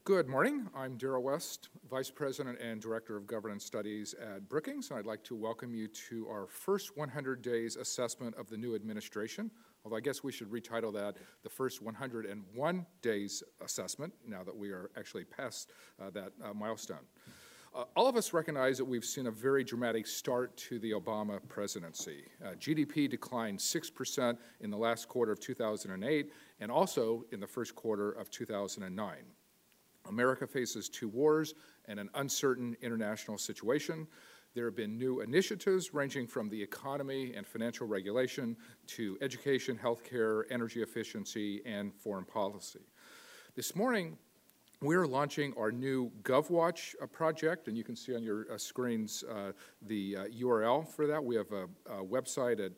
Good morning. I'm Darrell West, Vice President and Director of Governance Studies at Brookings, and I'd like to welcome you to our first 100 days assessment of the new administration, although I guess we should retitle that the first 101 days assessment, now that we are actually past that milestone. All of us recognize that we've seen a very dramatic start to the Obama presidency. GDP declined 6% in the last quarter of 2008 and also in the first quarter of 2009. America faces two wars and an uncertain international situation. There have been new initiatives ranging from the economy and financial regulation to education, healthcare, energy efficiency, and foreign policy. This morning, we're launching our new GovWatch project, and you can see on your screens the URL for that. We have a website at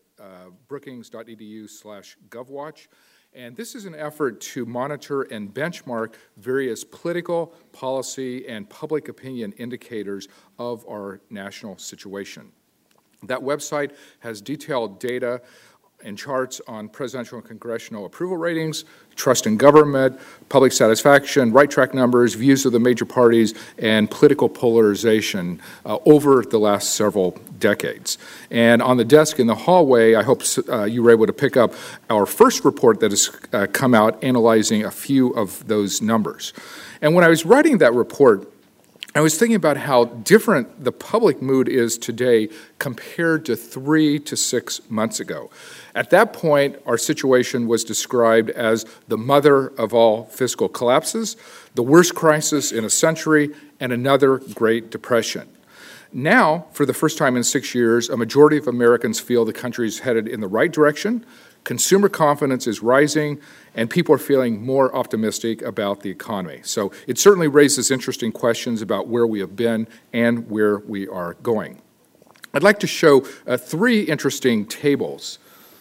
brookings.edu/GovWatch. And this is an effort to monitor and benchmark various political, policy, and public opinion indicators of our national situation. That website has detailed data and charts on presidential and congressional approval ratings, trust in government, public satisfaction, right track numbers, views of the major parties, and political polarization over the last several decades. And on the desk in the hallway, I hope you were able to pick up our first report that has come out analyzing a few of those numbers. And when I was writing that report, I was thinking about how different the public mood is today compared to 3 to 6 months ago. At that point, our situation was described as the mother of all fiscal collapses, the worst crisis in a century, and another Great Depression. Now, for the first time in 6 years, a majority of Americans feel the country is headed in the right direction, consumer confidence is rising, and people are feeling more optimistic about the economy. So it certainly raises interesting questions about where we have been and where we are going. I'd like to show 3 interesting tables.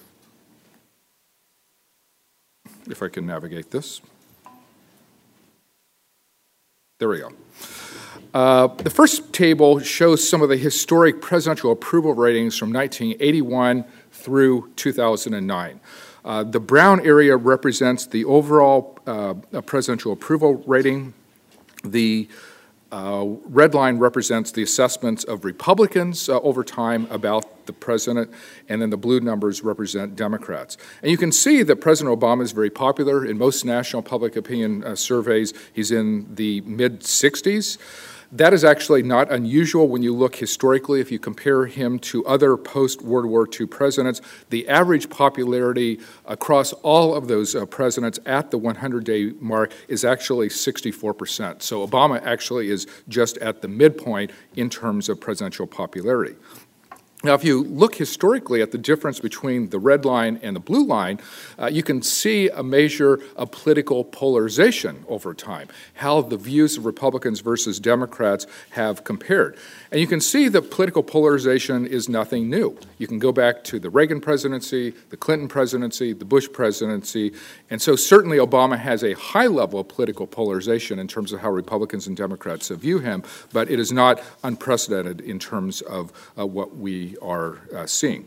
If I can navigate this. There we go. The first table shows some of the historic presidential approval ratings from 1981 through 2009. The brown area represents the overall presidential approval rating. The red line represents the assessments of Republicans over time about the president, and then the blue numbers represent Democrats. And you can see that President Obama is very popular in most national public opinion surveys. He's in the mid-60s. That is actually not unusual when you look historically. If you compare him to other post-World War II presidents, the average popularity across all of those presidents at the 100-day mark is actually 64%. So Obama actually is just at the midpoint in terms of presidential popularity. Now, if you look historically at the difference between the red line and the blue line, you can see a measure of political polarization over time, how the views of Republicans versus Democrats have compared. And you can see that political polarization is nothing new. You can go back to the Reagan presidency, the Clinton presidency, the Bush presidency, and so certainly Obama has a high level of political polarization in terms of how Republicans and Democrats view him, but it is not unprecedented in terms of what we are seeing.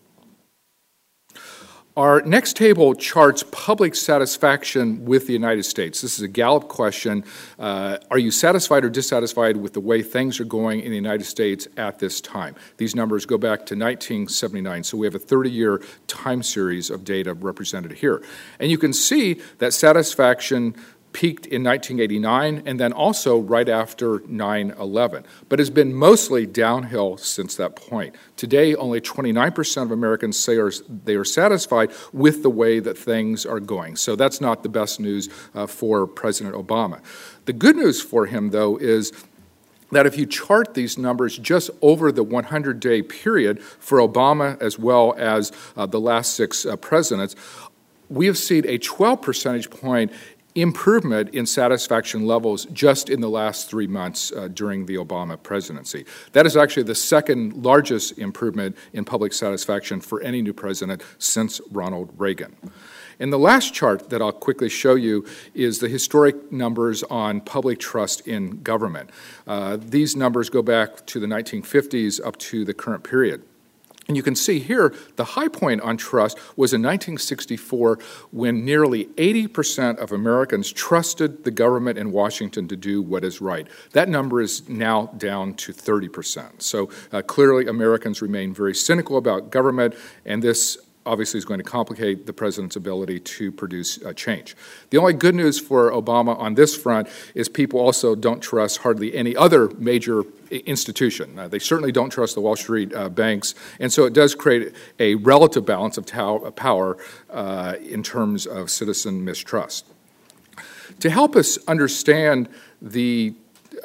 Our next table charts public satisfaction with the United States. This is a Gallup question. Are you satisfied or dissatisfied with the way things are going in the United States at this time? These numbers go back to 1979, so we have a 30-year time series of data represented here. And you can see that satisfaction peaked in 1989 and then also right after 9/11, but has been mostly downhill since that point. Today, only 29% of Americans say they are satisfied with the way that things are going. So that's not the best news for President Obama. The good news for him, though, is that if you chart these numbers just over the 100-day period for Obama as well as the last 6 presidents, we have seen a 12 percentage point improvement in satisfaction levels just in the last 3 months during the Obama presidency. That is actually the second largest improvement in public satisfaction for any new president since Ronald Reagan. And the last chart that I'll quickly show you is the historic numbers on public trust in government. These numbers go back to the 1950s up to the current period. And you can see here, the high point on trust was in 1964 when nearly 80% of Americans trusted the government in Washington to do what is right. That number is now down to 30%. So clearly Americans remain very cynical about government, and this obviously is going to complicate the president's ability to produce change. The only good news for Obama on this front is people also don't trust hardly any other major institution. They certainly don't trust the Wall Street banks, and so it does create a relative balance of power in terms of citizen mistrust. To help us understand the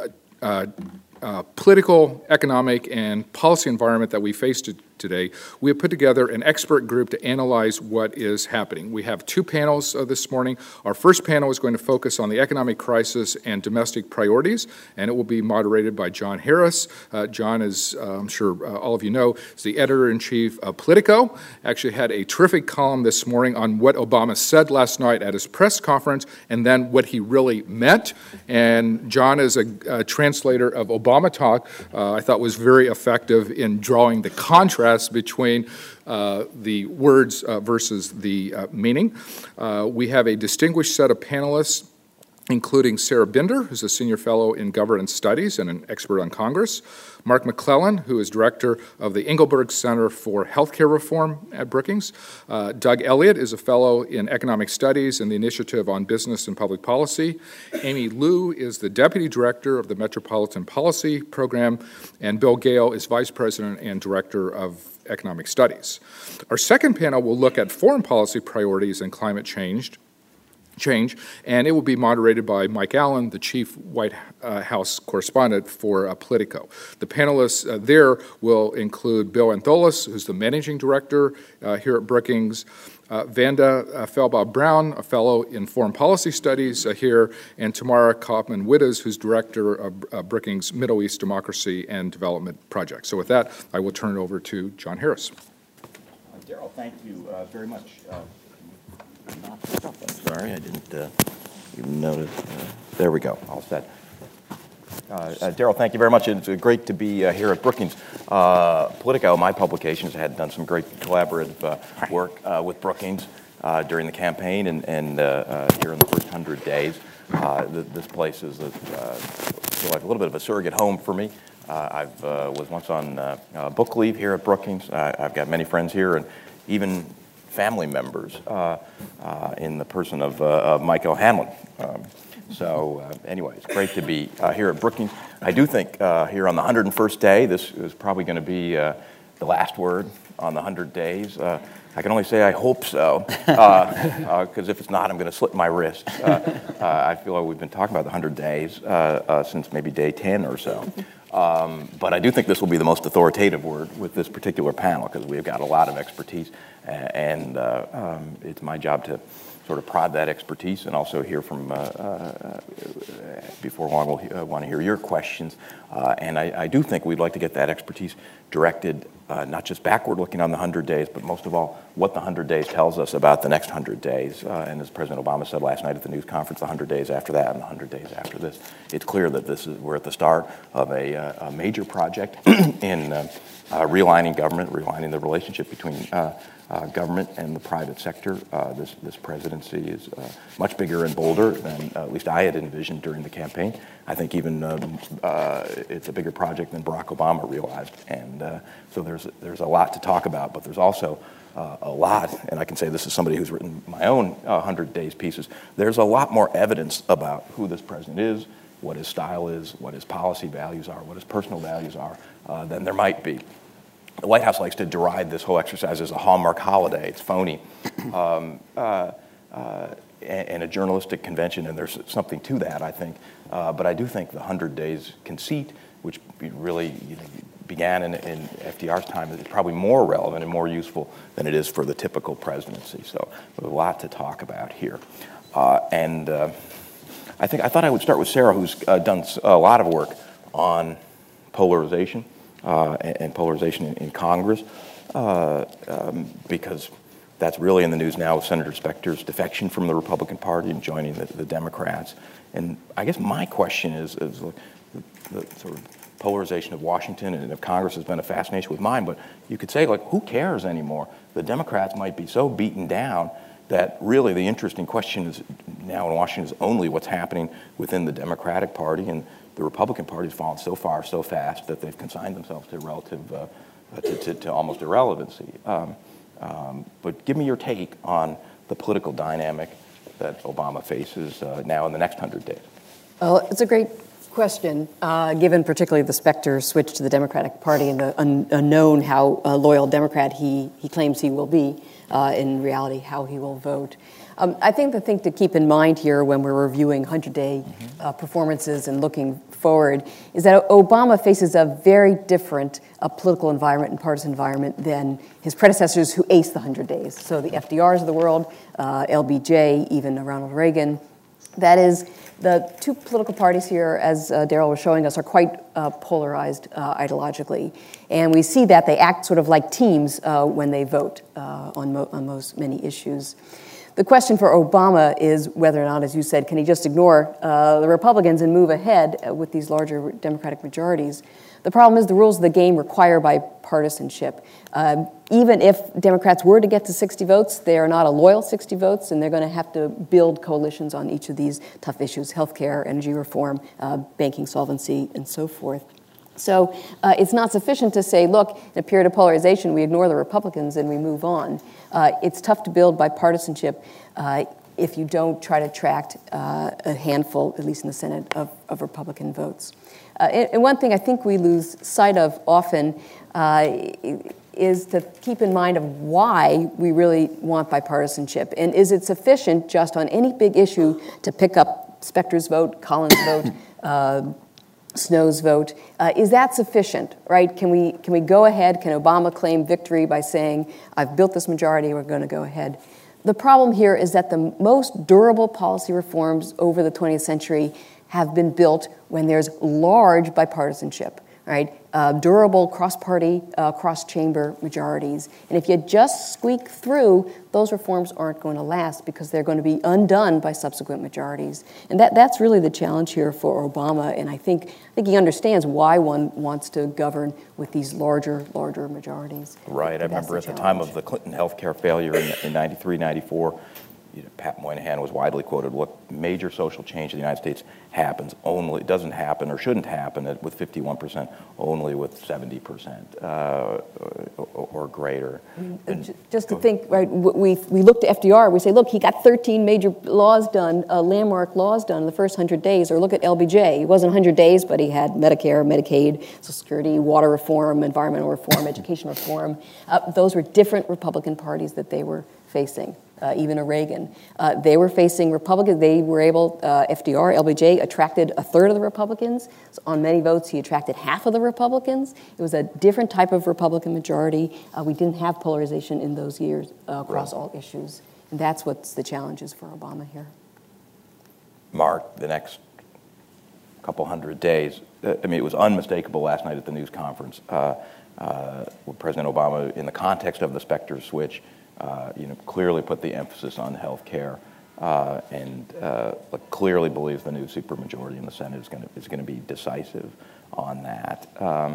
political, economic, and policy environment that we face today, we have put together an expert group to analyze what is happening. We have two panels this morning. Our first panel is going to focus on the economic crisis and domestic priorities, and it will be moderated by John Harris. John, is I'm sure all of you know, is the editor-in-chief of Politico. Actually had a terrific column this morning on what Obama said last night at his press conference and then what he really meant. And John is a translator of Obama talk. I thought was very effective in drawing the contrast between the words versus the meaning. We have a distinguished set of panelists, including Sarah Binder, who's a senior fellow in governance studies and an expert on Congress, Mark McClellan, who is director of the Engelberg Center for Healthcare Reform at Brookings. Doug Elliott is a fellow in economic studies and the Initiative on Business and Public Policy. Amy Liu is the deputy director of the Metropolitan Policy Program, and Bill Gale is vice president and director of economic studies. Our second panel will look at foreign policy priorities and climate change, and it will be moderated by Mike Allen, the chief White House correspondent for Politico. The panelists there will include Bill Antholis, who's the managing director here at Brookings, Vanda Felbaugh-Brown, a fellow in foreign policy studies here, and Tamara Kaufman-Wittes, who's director of Brookings Middle East Democracy and Development Project. So with that, I will turn it over to John Harris. Daryl, thank you very much. I'm sorry, I didn't even notice. There we go, all set. Daryl, thank you very much. It's great to be here at Brookings. Politico, my publications, had done some great collaborative work with Brookings during the campaign and here in the first 100 days. This place is feel like a little bit of a surrogate home for me. I was once on book leave here at Brookings. I've got many friends here and even family members in the person of Mike O'Hanlon. Anyway, it's great to be here at Brookings. I do think here on the 101st day, this is probably going to be the last word on the 100 days. I can only say I hope so, because if it's not, I'm going to slit my wrist. I feel like we've been talking about the 100 days since maybe day 10 or so. But I do think this will be the most authoritative word with this particular panel, because we've got a lot of expertise, and it's my job to sort of prod that expertise and also hear from, before long, we'll want to hear your questions. And I do think we'd like to get that expertise directed, not just backward looking on the 100 days, but most of all, what the 100 days tells us about the next 100 days. And as President Obama said last night at the news conference, the 100 days after that and the 100 days after this, it's clear that we're at the start of a major project in realigning government, realigning the relationship between government and the private sector. This presidency is much bigger and bolder than at least I had envisioned during the campaign. I think even it's a bigger project than Barack Obama realized. And so there's a lot to talk about, but there's also a lot, and I can say this is somebody who's written my own 100 Days pieces, there's a lot more evidence about who this president is, what his style is, what his policy values are, what his personal values are, than there might be. The White House likes to deride this whole exercise as a Hallmark holiday. It's phony. And a journalistic convention, and there's something to that, I think. But I do think the 100 Days conceit, which really began in FDR's time, is probably more relevant and more useful than it is for the typical presidency. So there's a lot to talk about here. I thought I would start with Sarah, who's done a lot of work on polarization. And polarization in Congress, because that's really in the news now with Senator Specter's defection from the Republican Party and joining the Democrats. And I guess my question is the sort of polarization of Washington and of Congress has been a fascination with mine, but you could say, like, who cares anymore? The Democrats might be so beaten down that really the interesting question is now in Washington is only what's happening within the Democratic Party, and the Republican Party has fallen so far, so fast that they've consigned themselves to relative, to almost irrelevancy. But give me your take on the political dynamic that Obama faces now in the next 100 days. Well, it's a great question, given particularly the specter switch to the Democratic Party and the unknown how loyal Democrat he claims he will be, in reality how he will vote. I think the thing to keep in mind here when we're reviewing 100-day performances and looking forward is that Obama faces a very different political environment and partisan environment than his predecessors who aced the 100 days. So the FDRs of the world, LBJ, even Ronald Reagan. That is, the two political parties here, as Darrell was showing us, are quite polarized ideologically. And we see that they act sort of like teams when they vote on many issues. The question for Obama is whether or not, as you said, can he just ignore the Republicans and move ahead with these larger Democratic majorities? The problem is the rules of the game require bipartisanship. Even if Democrats were to get to 60 votes, they are not a loyal 60 votes, and they're going to have to build coalitions on each of these tough issues: healthcare, energy reform, banking solvency, and so forth. So it's not sufficient to say, look, in a period of polarization, we ignore the Republicans and we move on. It's tough to build bipartisanship if you don't try to attract a handful, at least in the Senate, of Republican votes. And one thing I think we lose sight of often is to keep in mind of why we really want bipartisanship. And is it sufficient just on any big issue to pick up Specter's vote, Collins' vote, Snow's vote? Is that sufficient, right? Can we go ahead? Can Obama claim victory by saying, I've built this majority, we're going to go ahead? The problem here is that the most durable policy reforms over the 20th century have been built when there's large bipartisanship, right? Durable cross-party, cross-chamber majorities. And if you just squeak through, those reforms aren't going to last because they're going to be undone by subsequent majorities. And that's really the challenge here for Obama. And I think he understands why one wants to govern with these larger majorities. Right. I remember at the time of the Clinton healthcare failure in 93, 94, Pat Moynihan was widely quoted, what major social change in the United States doesn't happen or shouldn't happen with 51%, only with 70% or greater. Just to think, right, we look to FDR, we say, look, he got 13 major laws done, landmark laws done in the first 100 days, or look at LBJ. It wasn't 100 days, but he had Medicare, Medicaid, Social Security, water reform, environmental reform, education reform. Those were different Republican parties that they were facing. Even a Reagan. They were facing Republicans. They were able, FDR, LBJ, attracted a third of the Republicans. So on many votes, he attracted half of the Republicans. It was a different type of Republican majority. We didn't have polarization in those years across all issues. And that's what's the challenges for Obama here. Mark, the next couple 100 days, it was unmistakable last night at the news conference with President Obama, in the context of the Specter switch, clearly put the emphasis on health care and clearly believes the new supermajority in the Senate is going to be decisive on that.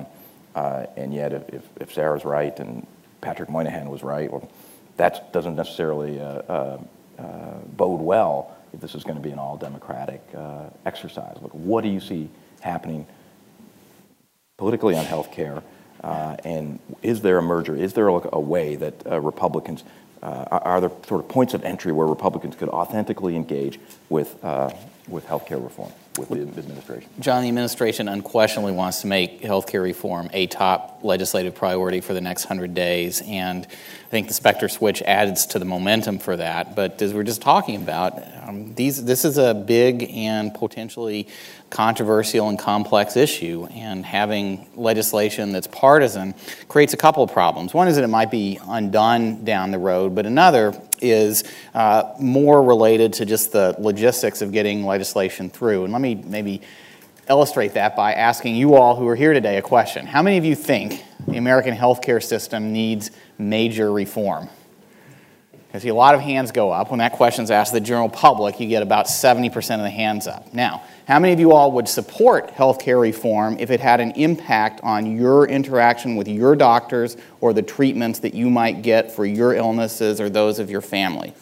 And yet, if Sarah's right and Patrick Moynihan was right, well, that doesn't necessarily bode well if this is going to be an all-Democratic exercise. What do you see happening politically on health care? And is there a merger? Is there a way that Republicans, are there sort of points of entry where Republicans could authentically engage with healthcare reform, with the administration? John, the administration unquestionably wants to make healthcare reform a top legislative priority for the next 100 days, and I think the Specter switch adds to the momentum for that. But as we're just talking about, this is a big and potentially controversial and complex issue, and having legislation that's partisan creates a couple of problems. One is that it might be undone down the road, but another is more related to just the logistics of getting legislation through. And let me maybe illustrate that by asking you all who are here today a question. How many of you think the American healthcare system needs major reform? I see a lot of hands go up. When that question is asked to the general public, you get about 70% of the hands up. Now, how many of you all would support health care reform if it had an impact on your interaction with your doctors or the treatments that you might get for your illnesses or those of your family?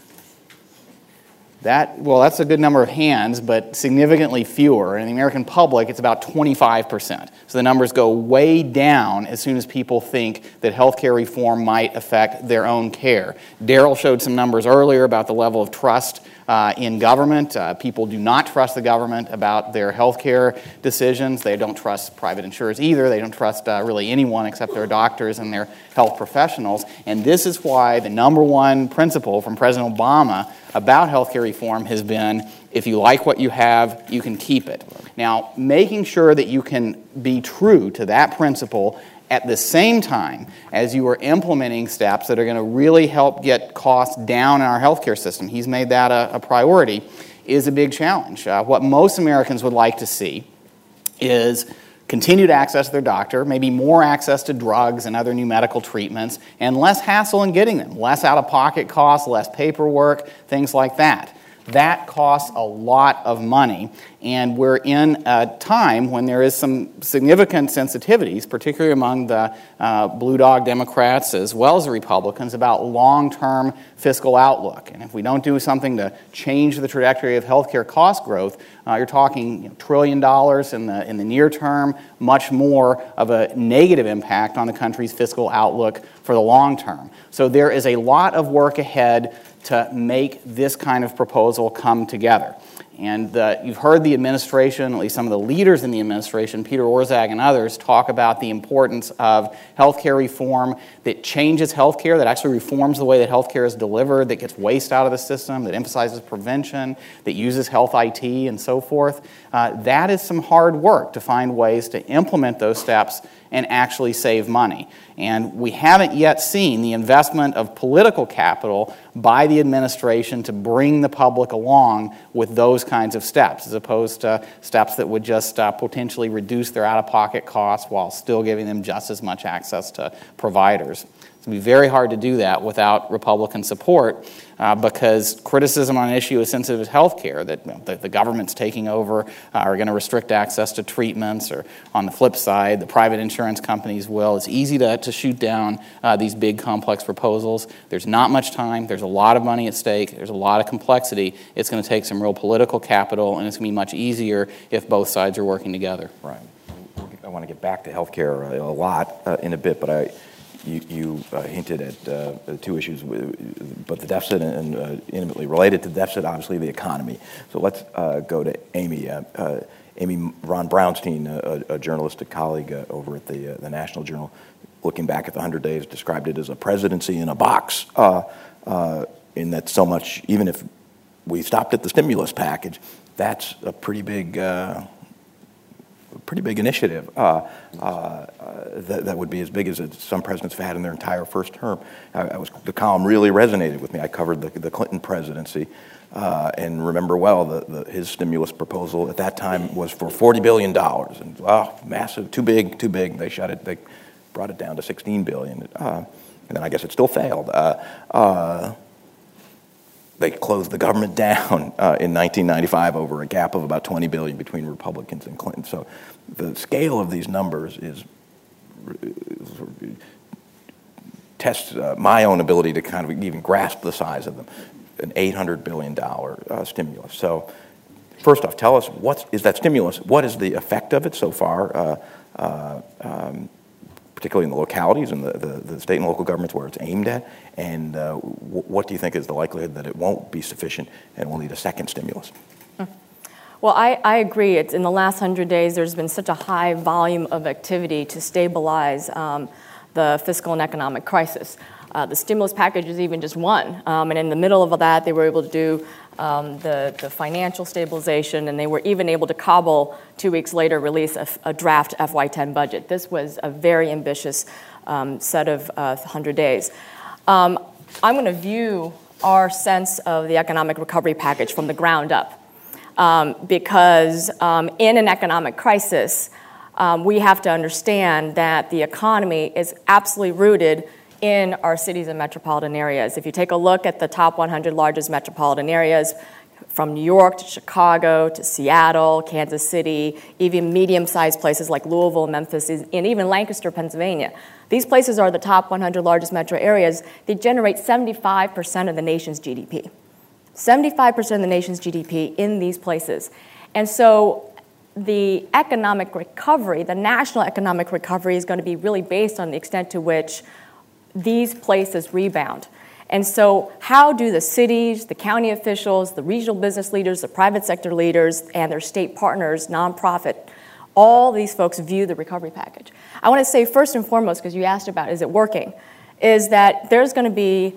That's a good number of hands, but significantly fewer. In the American public, it's about 25%. So the numbers go way down as soon as people think that healthcare reform might affect their own care. Daryl showed some numbers earlier about the level of trust in government. People do not trust the government about their healthcare decisions. They don't trust private insurers either. They don't trust really anyone except their doctors and their health professionals. And this is why the number one principle from President Obama about healthcare reform has been, if you like what you have, you can keep it. Now, making sure that you can be true to that principle at the same time as you are implementing steps that are going to really help get costs down in our healthcare system, he's made that a priority, is a big challenge. What most Americans would like to see is continued access to their doctor, maybe more access to drugs and other new medical treatments, and less hassle in getting them, less out-of-pocket costs, less paperwork, things like that. That costs a lot of money, and we're in a time when there is some significant sensitivities, particularly among the Blue Dog Democrats as well as the Republicans, about long-term fiscal outlook. And if we don't do something to change the trajectory of healthcare cost growth, you're talking $1 trillion in the near term, much more of a negative impact on the country's fiscal outlook for the long term. So there is a lot of work ahead to make this kind of proposal come together. And you've heard the administration, at least some of the leaders in the administration, Peter Orszag and others, talk about the importance of healthcare reform that changes healthcare, that actually reforms the way that healthcare is delivered, that gets waste out of the system, that emphasizes prevention, that uses health IT and so forth. That is some hard work to find ways to implement those steps and actually save money. And we haven't yet seen the investment of political capital by the administration to bring the public along with those kinds of steps, as opposed to steps that would just potentially reduce their out-of-pocket costs while still giving them just as much access to providers. It's going to be very hard to do that without Republican support because criticism on an issue as sensitive as health care, that the government's taking over, are going to restrict access to treatments, or on the flip side, the private insurance companies will. It's easy to shoot down these big, complex proposals. There's not much time. There's a lot of money at stake. There's a lot of complexity. It's going to take some real political capital, and it's going to be much easier if both sides are working together. Right. I want to get back to health care a lot in a bit, but You hinted at the two issues, but the deficit and intimately related to the deficit, obviously the economy. So let's go to Amy. Amy Ron Brownstein, a journalistic colleague over at the National Journal, looking back at the 100 days, described it as a presidency in a box, in that so much, even if we stopped at the stimulus package, that's a pretty big initiative that would be as big as some presidents have had in their entire first term. The column really resonated with me. I covered the Clinton presidency and remember well his stimulus proposal at that time was for $40 billion. And massive, too big. They brought it down to $16 billion. And then I guess it still failed. They closed the government down in 1995 over a gap of about $20 billion between Republicans and Clinton. So the scale of these numbers tests my own ability to kind of even grasp the size of them. An $800 billion stimulus. So first off, tell us, what is that stimulus? What is the effect of it so far, particularly in the localities and the state and local governments where it's aimed at? And what do you think is the likelihood that it won't be sufficient and will need a second stimulus? Well, I agree. It's in the last 100 days, there's been such a high volume of activity to stabilize the fiscal and economic crisis. The stimulus package is even just one. And in the middle of that, they were able to do the financial stabilization, and they were even able to cobble, 2 weeks later, release a draft FY10 budget. This was a very ambitious set of 100 days. I'm going to view our sense of the economic recovery package from the ground up. Because in an economic crisis, we have to understand that the economy is absolutely rooted in our cities and metropolitan areas. If you take a look at the top 100 largest metropolitan areas, from New York to Chicago to Seattle, Kansas City, even medium-sized places like Louisville, Memphis, and even Lancaster, Pennsylvania. These places are the top 100 largest metro areas. They generate 75% of the nation's GDP. 75% of the nation's GDP in these places. And so the economic recovery, the national economic recovery, is going to be really based on the extent to which these places rebound. And so how do the cities, the county officials, the regional business leaders, the private sector leaders, and their state partners, nonprofit, all these folks view the recovery package? I want to say first and foremost, because you asked about is it working, is that there's going to be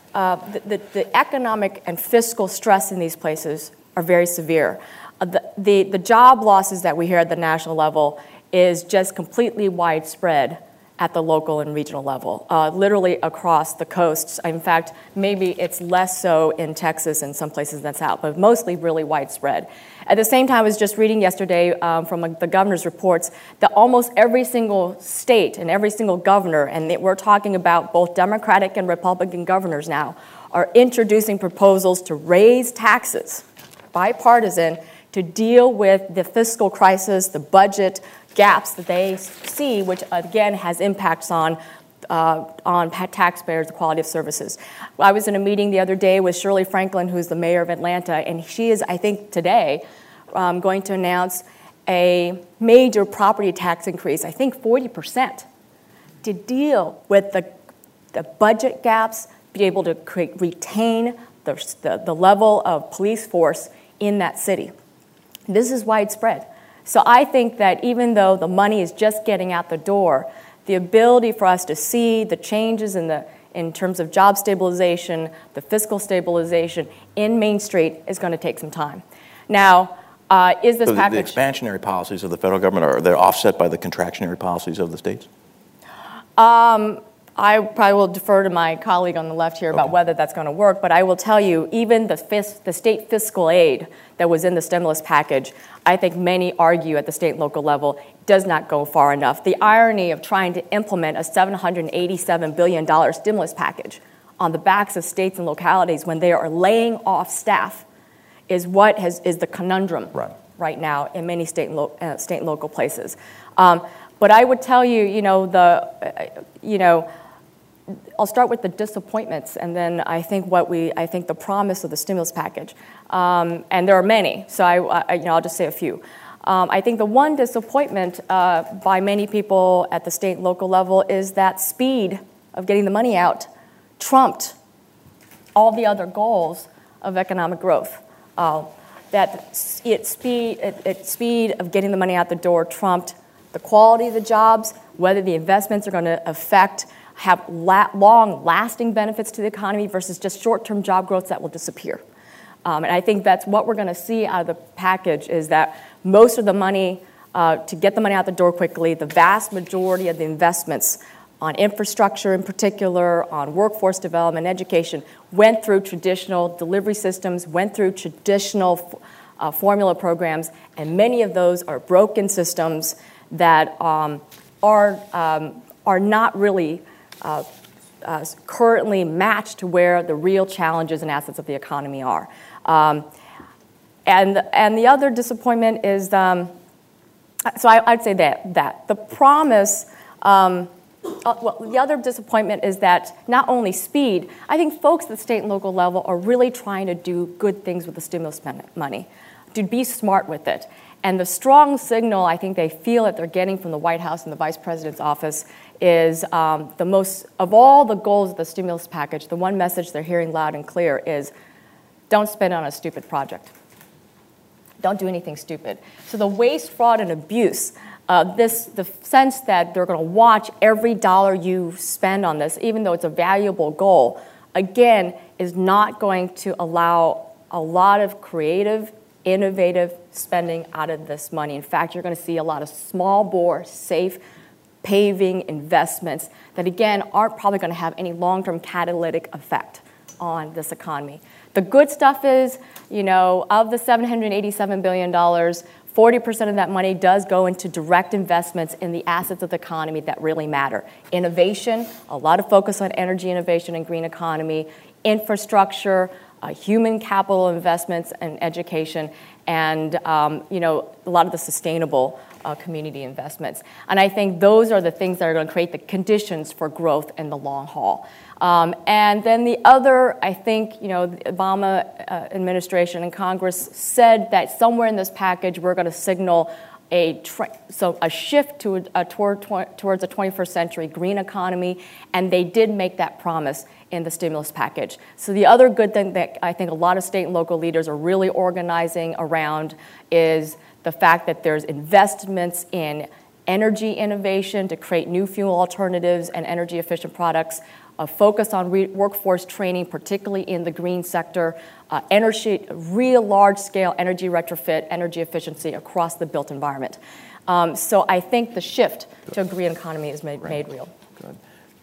the economic and fiscal stress in these places are very severe. The job losses that we hear at the national level is just completely widespread at the local and regional level, literally across the coasts. In fact, maybe it's less so in Texas and some places that's out, but mostly really widespread. At the same time, I was just reading yesterday from the governor's reports that almost every single state and every single governor, and we're talking about both Democratic and Republican governors now, are introducing proposals to raise taxes, bipartisan, to deal with the fiscal crisis, the budget gaps that they see, which again has impacts on taxpayers, the quality of services. I was in a meeting the other day with Shirley Franklin, who's the mayor of Atlanta, and she is, I think today, going to announce a major property tax increase, I think 40%, to deal with the budget gaps, be able to retain the level of police force in that city. This is widespread. So I think that even though the money is just getting out the door, the ability for us to see the changes in terms of job stabilization, the fiscal stabilization in Main Street is going to take some time. Now, is this package... The expansionary policies of the federal government, are they offset by the contractionary policies of the states? I probably will defer to my colleague on the left here about whether that's going to work, but I will tell you, even the state fiscal aid that was in the stimulus package, I think many argue at the state and local level, does not go far enough. The irony of trying to implement a $787 billion stimulus package on the backs of states and localities when they are laying off staff is is the conundrum right now in many state and local places. But I would tell you, I'll start with the disappointments, and then I think the promise of the stimulus package, and there are many. So I'll just say a few. I think the one disappointment by many people at the state and local level is that speed of getting the money out trumped all the other goals of economic growth. That speed of getting the money out the door trumped the quality of the jobs, whether the investments are going to have long-lasting benefits to the economy versus just short-term job growth that will disappear. And I think that's what we're going to see out of the package is that most of the money, to get the money out the door quickly, the vast majority of the investments on infrastructure in particular, on workforce development, education, went through traditional delivery systems, went through traditional formula programs, and many of those are broken systems that are not really currently matched to where the real challenges and assets of the economy are. And the other disappointment is, so I'd say that. The promise, the other disappointment is that not only speed, I think folks at the state and local level are really trying to do good things with the stimulus money, to be smart with it. And the strong signal I think they feel that they're getting from the White House and the Vice President's office is the most, of all the goals of the stimulus package, the one message they're hearing loud and clear is, don't spend on a stupid project. Don't do anything stupid. So the waste, fraud, and abuse, the sense that they're going to watch every dollar you spend on this, even though it's a valuable goal, again, is not going to allow a lot of creative, innovative spending out of this money. In fact, you're going to see a lot of small bore, safe paving investments that, again, aren't probably going to have any long-term catalytic effect on this economy. The good stuff is, of the $787 billion, 40% of that money does go into direct investments in the assets of the economy that really matter. Innovation, a lot of focus on energy innovation and green economy, infrastructure, human capital investments and education, and a lot of the sustainable community investments. And I think those are the things that are going to create the conditions for growth in the long haul. And then the other, I think, the Obama administration and Congress said that somewhere in this package we're going to signal a shift towards a 21st century green economy, and they did make that promise in the stimulus package. So the other good thing that I think a lot of state and local leaders are really organizing around is the fact that there's investments in energy innovation to create new fuel alternatives and energy efficient products, a focus on workforce training, particularly in the green sector, real large-scale energy retrofit, energy efficiency across the built environment. So I think the shift to a green economy is made real. Good.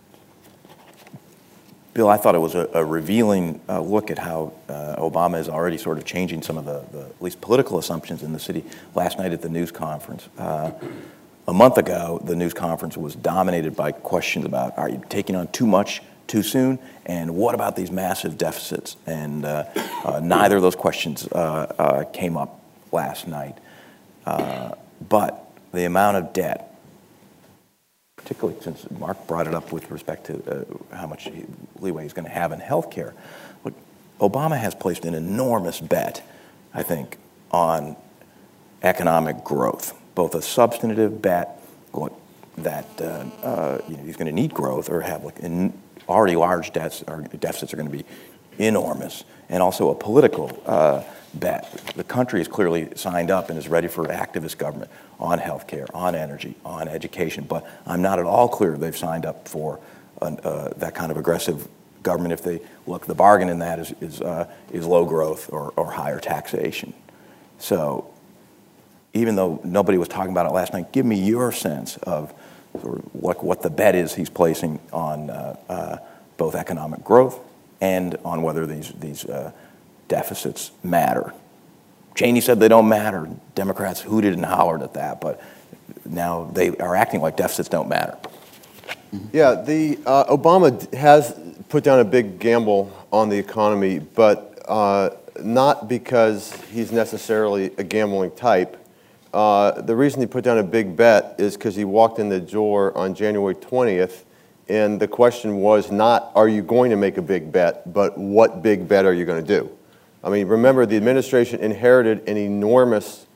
Bill, I thought it was a revealing look at how Obama is already sort of changing some of the at least political assumptions in the city. Last night at the news conference, a month ago, the news conference was dominated by questions about, are you taking on too much too soon? And what about these massive deficits? And neither of those questions came up last night. But the amount of debt, particularly since Mark brought it up with respect to how much leeway he's going to have in health care, Obama has placed an enormous bet, I think, on economic growth. Both a substantive bet that he's going to need growth or have already large debts or deficits are going to be enormous, and also a political bet. The country is clearly signed up and is ready for activist government on healthcare, on energy, on education, but I'm not at all clear they've signed up for that kind of aggressive government. If they look, the bargain in that is low growth or higher taxation. So, even though nobody was talking about it last night, give me your sense of sort of what the bet is he's placing on both economic growth and on whether these deficits matter. Cheney said they don't matter. Democrats hooted and hollered at that, but now they are acting like deficits don't matter. Yeah, Obama has put down a big gamble on the economy, but not because he's necessarily a gambling type. The reason he put down a big bet is because he walked in the door on January 20th, and the question was not, are you going to make a big bet, but what big bet are you going to do? I mean, remember, the administration inherited an enormously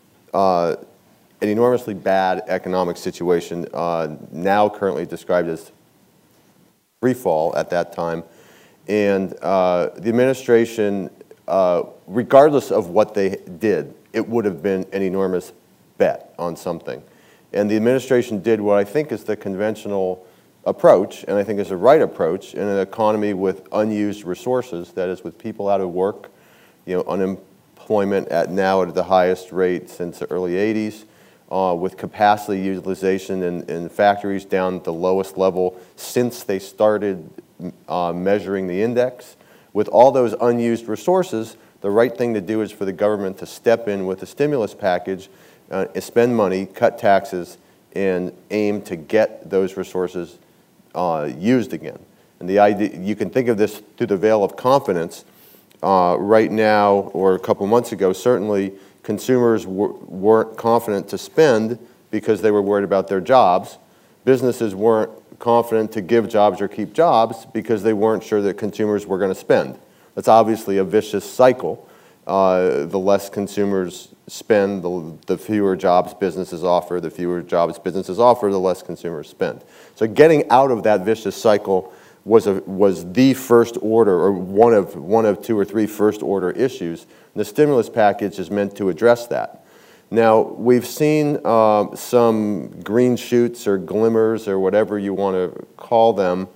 bad economic situation, now currently described as free fall at that time. And the administration, regardless of what they did, it would have been an enormous bet on something. And the administration did what I think is the conventional approach, and I think is the right approach, in an economy with unused resources, that is, with people out of work, unemployment now at the highest rate since the early 80s, with capacity utilization in factories down at the lowest level since they started measuring the index. With all those unused resources, the right thing to do is for the government to step in with a stimulus package, spend money, cut taxes, and aim to get those resources used again. And the idea, you can think of this through the veil of confidence. Right now, or a couple months ago, certainly consumers weren't confident to spend because they were worried about their jobs. Businesses weren't confident to give jobs or keep jobs because they weren't sure that consumers were going to spend. That's obviously a vicious cycle. The less consumers spend, the fewer jobs businesses offer. The fewer jobs businesses offer, the less consumers spend. So getting out of that vicious cycle was the first order, or one of two or three first order issues. The stimulus package is meant to address that. Now, we've seen some green shoots or glimmers or whatever you want to call them.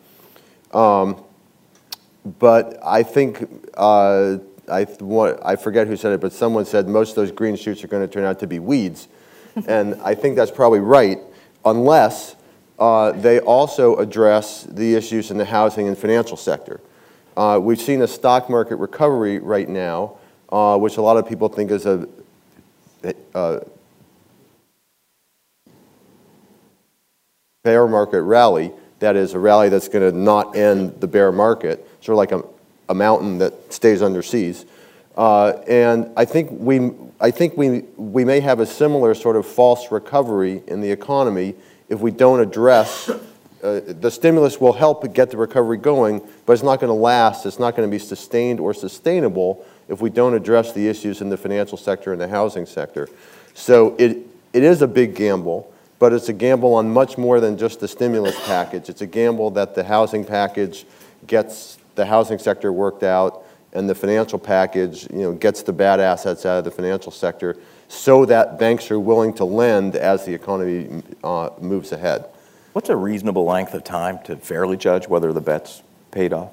But I think, I forget who said it, but someone said most of those green shoots are going to turn out to be weeds. And I think that's probably right, unless they also address the issues in the housing and financial sector. We've seen a stock market recovery right now, which a lot of people think is a bear market rally, that is a rally that's going to not end the bear market, sort of like a mountain that stays under seas. And I think we may have a similar sort of false recovery in the economy if we don't address the stimulus will help get the recovery going, but it's not going to last. It's not going to be sustained or sustainable if we don't address the issues in the financial sector and the housing sector. So it is a big gamble, but it's a gamble on much more than just the stimulus package. It's a gamble that the housing package gets the housing sector worked out, and the financial package, gets the bad assets out of the financial sector, so that banks are willing to lend as the economy moves ahead. What's a reasonable length of time to fairly judge whether the bet's paid off?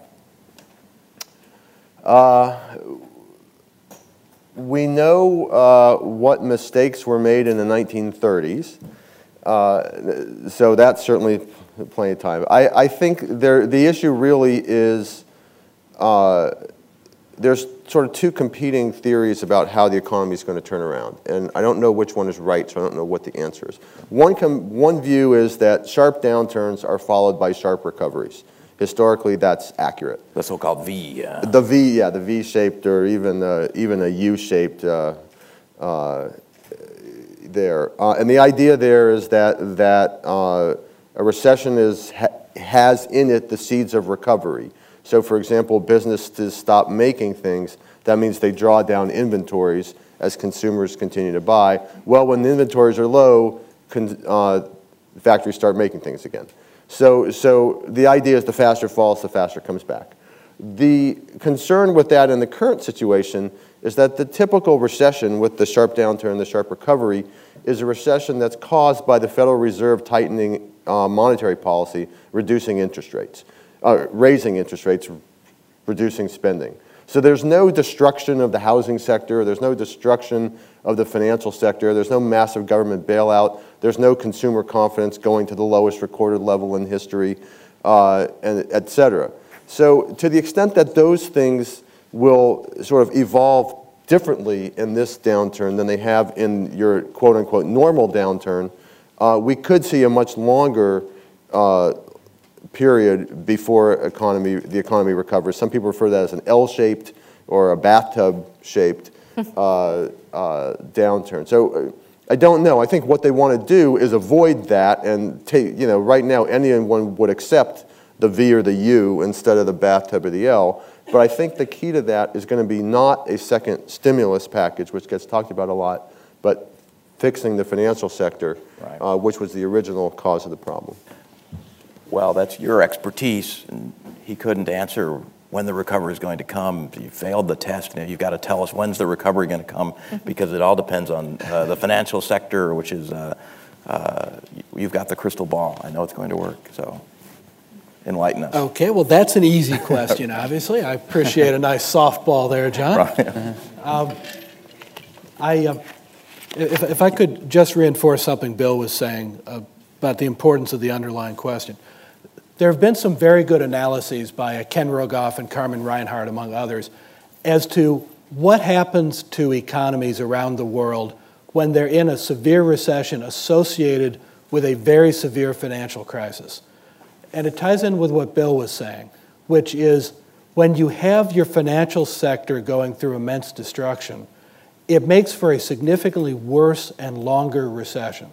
We know what mistakes were made in the 1930s, so that's certainly plenty of time. I think the issue really is there's sort of two competing theories about how the economy is going to turn around, and I don't know which one is right, so I don't know what the answer is. One view is that sharp downturns are followed by sharp recoveries. Historically, that's accurate. The so-called V. The V-shaped or even a U-shaped there. And the idea there is that a recession has in it the seeds of recovery. So, for example, businesses stop making things. That means they draw down inventories as consumers continue to buy. Well, when the inventories are low, factories start making things again. So the idea is the faster it falls, the faster it comes back. The concern with that in the current situation is that the typical recession with the sharp downturn and the sharp recovery is a recession that's caused by the Federal Reserve tightening monetary policy, reducing interest rates. Raising interest rates, reducing spending. So there's no destruction of the housing sector, there's no destruction of the financial sector, there's no massive government bailout, there's no consumer confidence going to the lowest recorded level in history, and et cetera. So to the extent that those things will sort of evolve differently in this downturn than they have in your quote-unquote normal downturn, we could see a much longer period before the economy recovers. Some people refer to that as an L-shaped or a bathtub-shaped downturn. So I don't know. I think what they want to do is avoid that and take, right now anyone would accept the V or the U instead of the bathtub or the L. But I think the key to that is going to be not a second stimulus package, which gets talked about a lot, but fixing the financial sector, right, which was the original cause of the problem. Well, that's your expertise, and he couldn't answer when the recovery is going to come. You failed the test. Now you've got to tell us when's the recovery going to come, because it all depends on the financial sector, which is, you've got the crystal ball. I know it's going to work, so enlighten us. Okay, well, that's an easy question, obviously. I appreciate a nice softball there, John. Right. If I could just reinforce something Bill was saying about the importance of the underlying question. There have been some very good analyses by Ken Rogoff and Carmen Reinhart, among others, as to what happens to economies around the world when they're in a severe recession associated with a very severe financial crisis. And it ties in with what Bill was saying, which is when you have your financial sector going through immense destruction, it makes for a significantly worse and longer recession.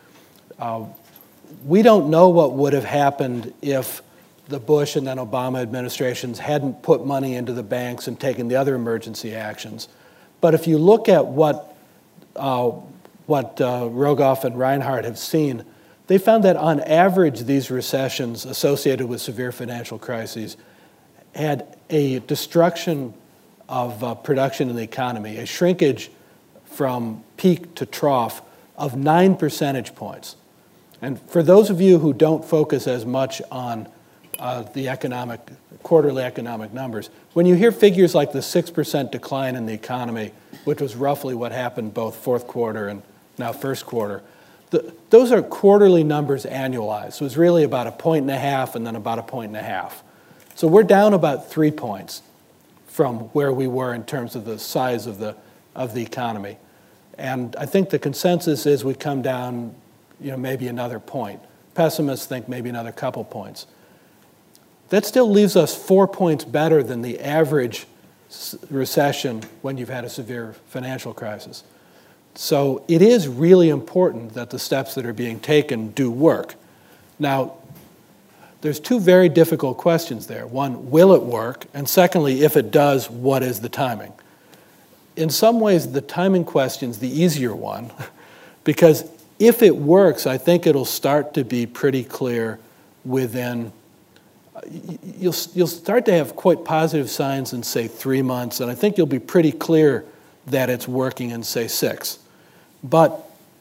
We don't know what would have happened if the Bush and then Obama administrations hadn't put money into the banks and taken the other emergency actions. But if you look at what Rogoff and Reinhart have seen, they found that on average these recessions associated with severe financial crises had a destruction of production in the economy, a shrinkage from peak to trough of 9 percentage points. And for those of you who don't focus as much on the quarterly economic numbers, when you hear figures like the 6% decline in the economy, which was roughly what happened both fourth quarter and now first quarter, those are quarterly numbers annualized. So it's really about 1.5 points and then about 1.5 points. So we're down about 3 points from where we were in terms of the size of the economy. And I think the consensus is we come down, maybe another point. Pessimists think maybe another couple points. That still leaves us 4 points better than the average recession when you've had a severe financial crisis. So it is really important that the steps that are being taken do work. Now, there's two very difficult questions there. One, will it work? And secondly, if it does, what is the timing? In some ways, the timing question's the easier one, because if it works, I think it'll start to be pretty clear within, you'll start to have quite positive signs in, say, 3 months, and I think you'll be pretty clear that it's working in, say, 6. But,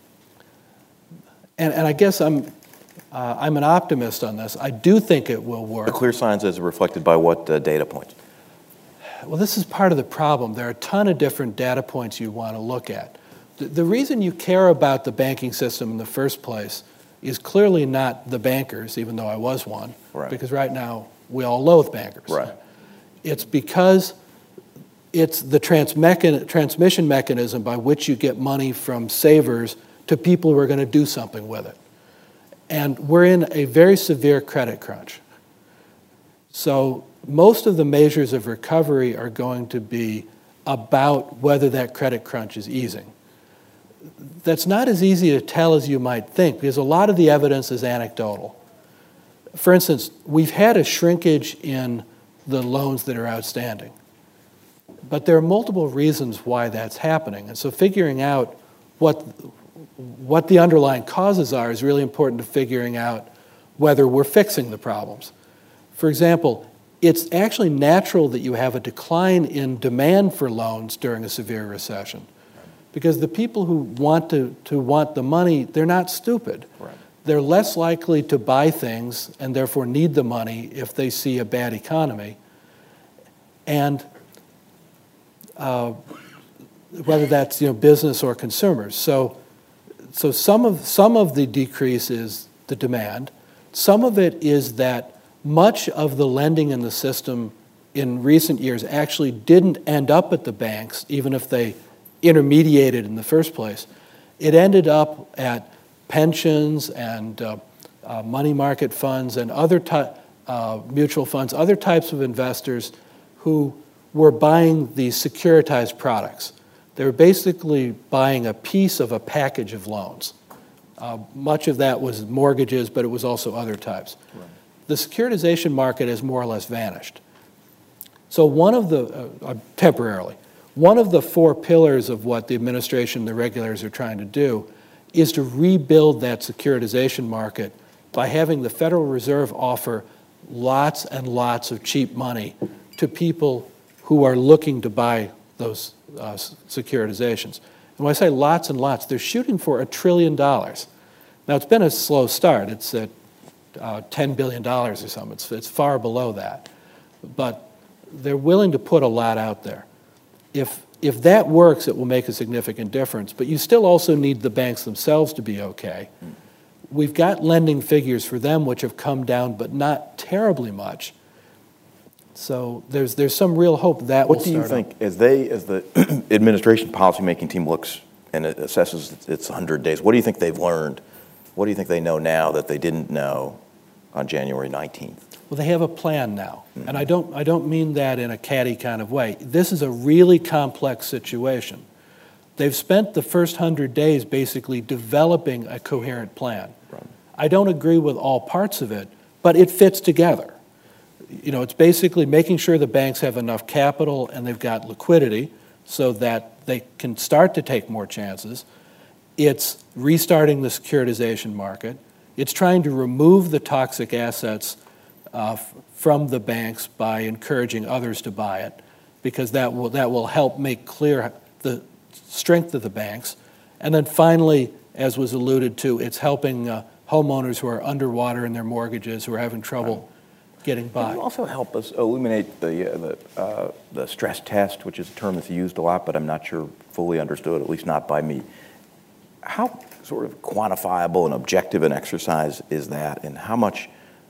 and I guess I'm an optimist on this. I do think it will work. The clear signs as reflected by what data points? Well, this is part of the problem. There are a ton of different data points you want to look at. The reason you care about the banking system in the first place is clearly not the bankers, even though I was one, right. Because right now we all loathe bankers. Right. It's because it's the transmission mechanism by which you get money from savers to people who are going to do something with it. And we're in a very severe credit crunch. So most of the measures of recovery are going to be about whether that credit crunch is easing. That's not as easy to tell as you might think, because a lot of the evidence is anecdotal. For instance, we've had a shrinkage in the loans that are outstanding. But there are multiple reasons why that's happening. And so figuring out what the underlying causes are is really important to figuring out whether we're fixing the problems. For example, it's actually natural that you have a decline in demand for loans during a severe recession, because the people who want the money, they're not stupid. Right. They're less likely to buy things and therefore need the money if they see a bad economy. And whether that's business or consumers. So some of the decrease is the demand. Some of it is that much of the lending in the system in recent years actually didn't end up at the banks, even if they intermediated in the first place. It ended up at pensions and money market funds and other mutual funds, other types of investors who were buying these securitized products. They were basically buying a piece of a package of loans. Much of that was mortgages, but it was also other types. Right. The securitization market has more or less vanished. So temporarily, one of the 4 pillars of what the administration and the regulators are trying to do is to rebuild that securitization market by having the Federal Reserve offer lots and lots of cheap money to people who are looking to buy those securitizations. And when I say lots and lots, they're shooting for $1 trillion. Now, it's been a slow start. It's at $10 billion or something. It's far below that. But they're willing to put a lot out there. If that works, it will make a significant difference. But you still also need the banks themselves to be okay. We've got lending figures for them which have come down, but not terribly much. So there's some real hope that will start. What do you think, as the administration policymaking team looks and it assesses its 100 days, what do you think they've learned? What do you think they know now that they didn't know on January 19th? Well, they have a plan now, and I don't mean that in a catty kind of way. This is a really complex situation. They've spent the first 100 days basically developing a coherent plan. Right. I don't agree with all parts of it, but it fits together. It's basically making sure the banks have enough capital and they've got liquidity so that they can start to take more chances. It's restarting the securitization market. It's trying to remove the toxic assets from the banks by encouraging others to buy it, because that will help make clear the strength of the banks. And then finally, as was alluded to, it's helping homeowners who are underwater in their mortgages, who are having trouble getting by. Can you also help us illuminate the stress test, which is a term that's used a lot, but I'm not sure fully understood, at least not by me. How sort of quantifiable and objective an exercise is that, and how much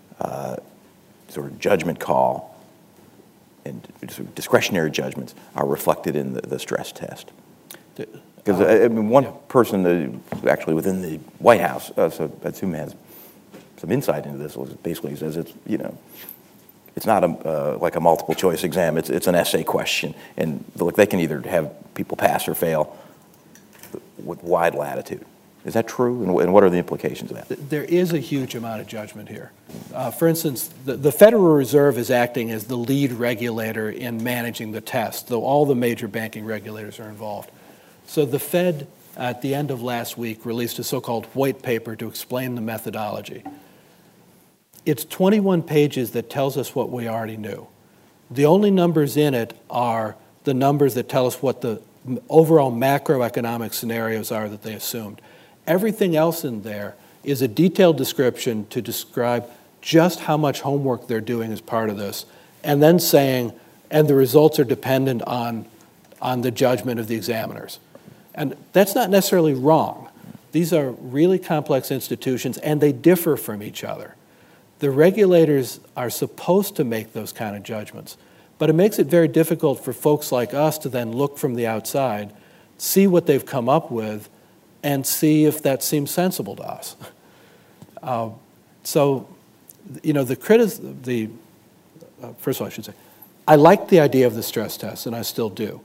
sort of judgment call and sort of discretionary judgments are reflected in the stress test? Because one person actually within the White House, so I assume has some insight into this, basically says it's not like a multiple choice exam. It's an essay question, and look, they can either have people pass or fail with wide latitude. Is that true? And what are the implications of that? There is a huge amount of judgment here. For instance, the Federal Reserve is acting as the lead regulator in managing the test, though all the major banking regulators are involved. So the Fed, at the end of last week, released a so-called white paper to explain the methodology. It's 21 pages that tells us what we already knew. The only numbers in it are the numbers that tell us what the overall macroeconomic scenarios are that they assumed. Everything else in there is a detailed description to describe just how much homework they're doing as part of this, and then saying, and the results are dependent on the judgment of the examiners. And that's not necessarily wrong. These are really complex institutions, and they differ from each other. The regulators are supposed to make those kind of judgments, but it makes it very difficult for folks like us to then look from the outside, see what they've come up with, and see if that seems sensible to us. So, first of all, I should say, I like the idea of the stress test, and I still do.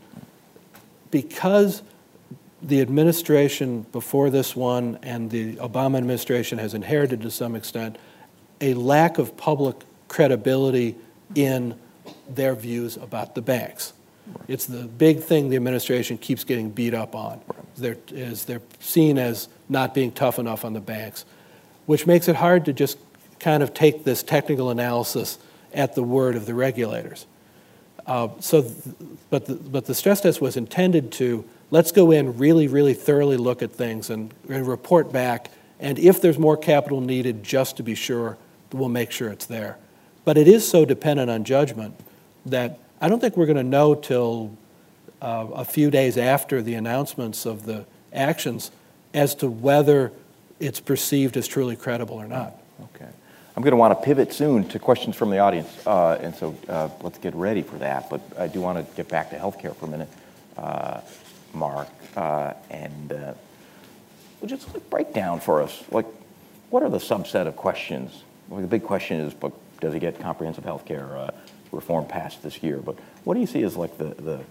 Because the administration before this one and the Obama administration has inherited to some extent a lack of public credibility in their views about the banks. It's the big thing the administration keeps getting beat up on. They're seen as not being tough enough on the banks, which makes it hard to just kind of take this technical analysis at the word of the regulators. But the stress test was intended to, let's go in, really, really thoroughly look at things and report back, and if there's more capital needed, just to be sure, we'll make sure it's there. But it is so dependent on judgment that I don't think we're going to know till a few days after the announcements of the actions as to whether it's perceived as truly credible or not. Okay. I'm going to want to pivot soon to questions from the audience, and so let's get ready for that. But I do want to get back to healthcare for a minute, Mark, and just break down for us, like, what are the subset of questions? Well, the big question is, but does it get comprehensive healthcare reform passed this year? But what do you see as like the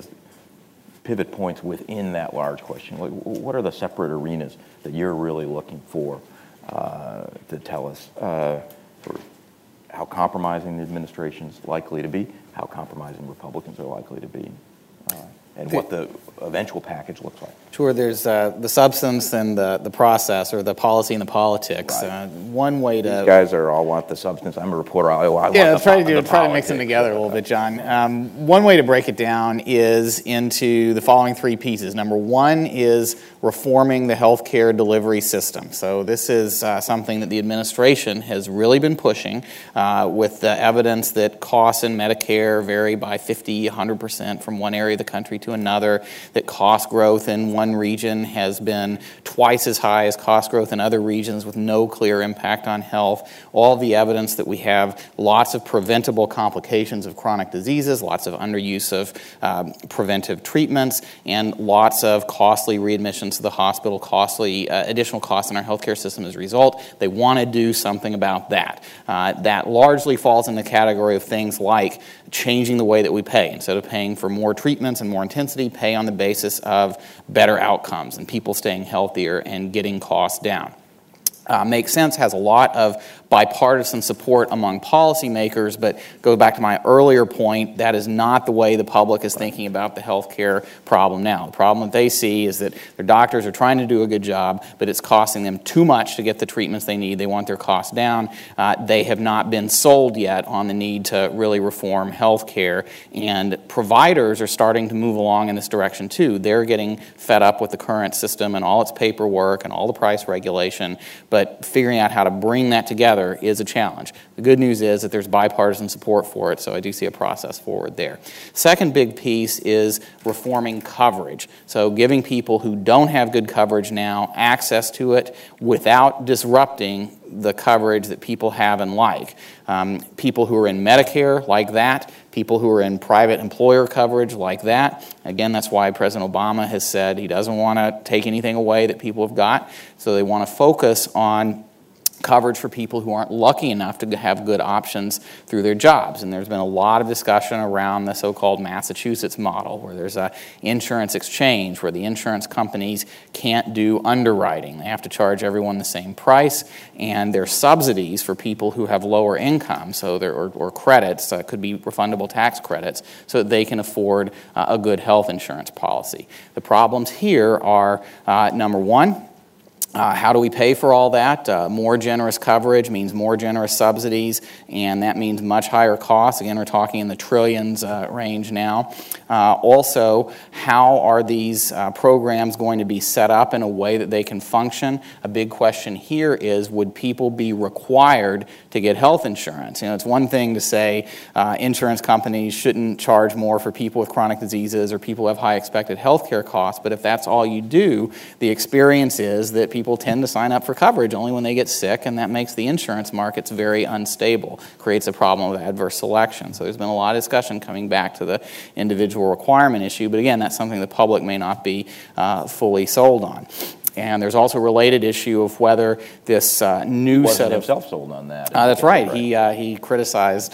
pivot points within that large question? Like, what are the separate arenas that you're really looking for to tell us for how compromising the administration is likely to be, how compromising Republicans are likely to be, and what the eventual package looks like? Sure, there's the substance and the process, or the policy and the politics. Right. One way to... These guys all want the substance. I'm a reporter. I want try to mix them together a little bit, John. One way to break it down is into the following three pieces. Number one is reforming the healthcare delivery system. So this is something that the administration has really been pushing with the evidence that costs in Medicare vary by 50, 100% from one area of the country to another, that cost growth in one region has been twice as high as cost growth in other regions with no clear impact on health. All the evidence that we have lots of preventable complications of chronic diseases, lots of underuse of preventive treatments, and lots of costly readmissions to the hospital, costly additional costs in our healthcare system as a result. They want to do something about that. That largely falls in the category of things like changing the way that we pay. Instead of paying for more treatments and more intensity, pay on the basis of better outcomes and people staying healthier and getting costs down. Makes sense, has a lot of bipartisan support among policymakers, but go back to my earlier point, that is not the way the public is thinking about the healthcare problem now. The problem that they see is that their doctors are trying to do a good job, but it's costing them too much to get the treatments they need. They want their costs down. They have not been sold yet on the need to really reform healthcare, and providers are starting to move along in this direction too. They're getting fed up with the current system and all its paperwork and all the price regulation, but figuring out how to bring that together is a challenge. The good news is that there's bipartisan support for it, so I do see a process forward there. Second big piece is reforming coverage. So giving people who don't have good coverage now access to it without disrupting the coverage that people have and like. People who are in Medicare like that, people who are in private employer coverage like that. Again, that's why President Obama has said he doesn't want to take anything away that people have got, so they want to focus on coverage for people who aren't lucky enough to have good options through their jobs. And there's been a lot of discussion around the so-called Massachusetts model, where there's an insurance exchange, where the insurance companies can't do underwriting. They have to charge everyone the same price, and there's subsidies for people who have lower income, so or credits, could be refundable tax credits, so that they can afford a good health insurance policy. The problems here are, number one, how do we pay for all that? More generous coverage means more generous subsidies, and that means much higher costs. Again, we're talking in the trillions range now. Also, how are these programs going to be set up in a way that they can function? A big question here is, would people be required to get health insurance? It's one thing to say insurance companies shouldn't charge more for people with chronic diseases or people who have high expected health care costs, but if that's all you do, the experience is that people tend to sign up for coverage only when they get sick, and that makes the insurance markets very unstable, creates a problem with adverse selection. So there's been a lot of discussion coming back to the individual requirement issue, but again, that's something the public may not be fully sold on. And there's also a related issue of whether this new set of... himself sold on that. That's right. He criticized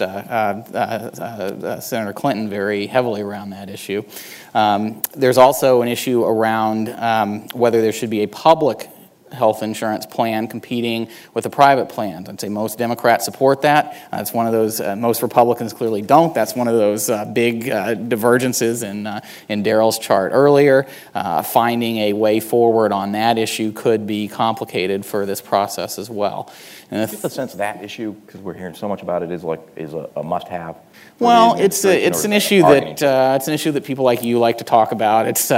Senator Clinton very heavily around that issue. There's also an issue around whether there should be a public health insurance plan competing with a private plan. I'd say most Democrats support that. It's one of those, most Republicans clearly don't. That's one of those big divergences in Darrell's chart earlier. Finding a way forward on that issue could be complicated for this process as well. And I get the sense that issue, because we're hearing so much about it, is a must-have. Well, it's an issue that people like you like to talk about. It's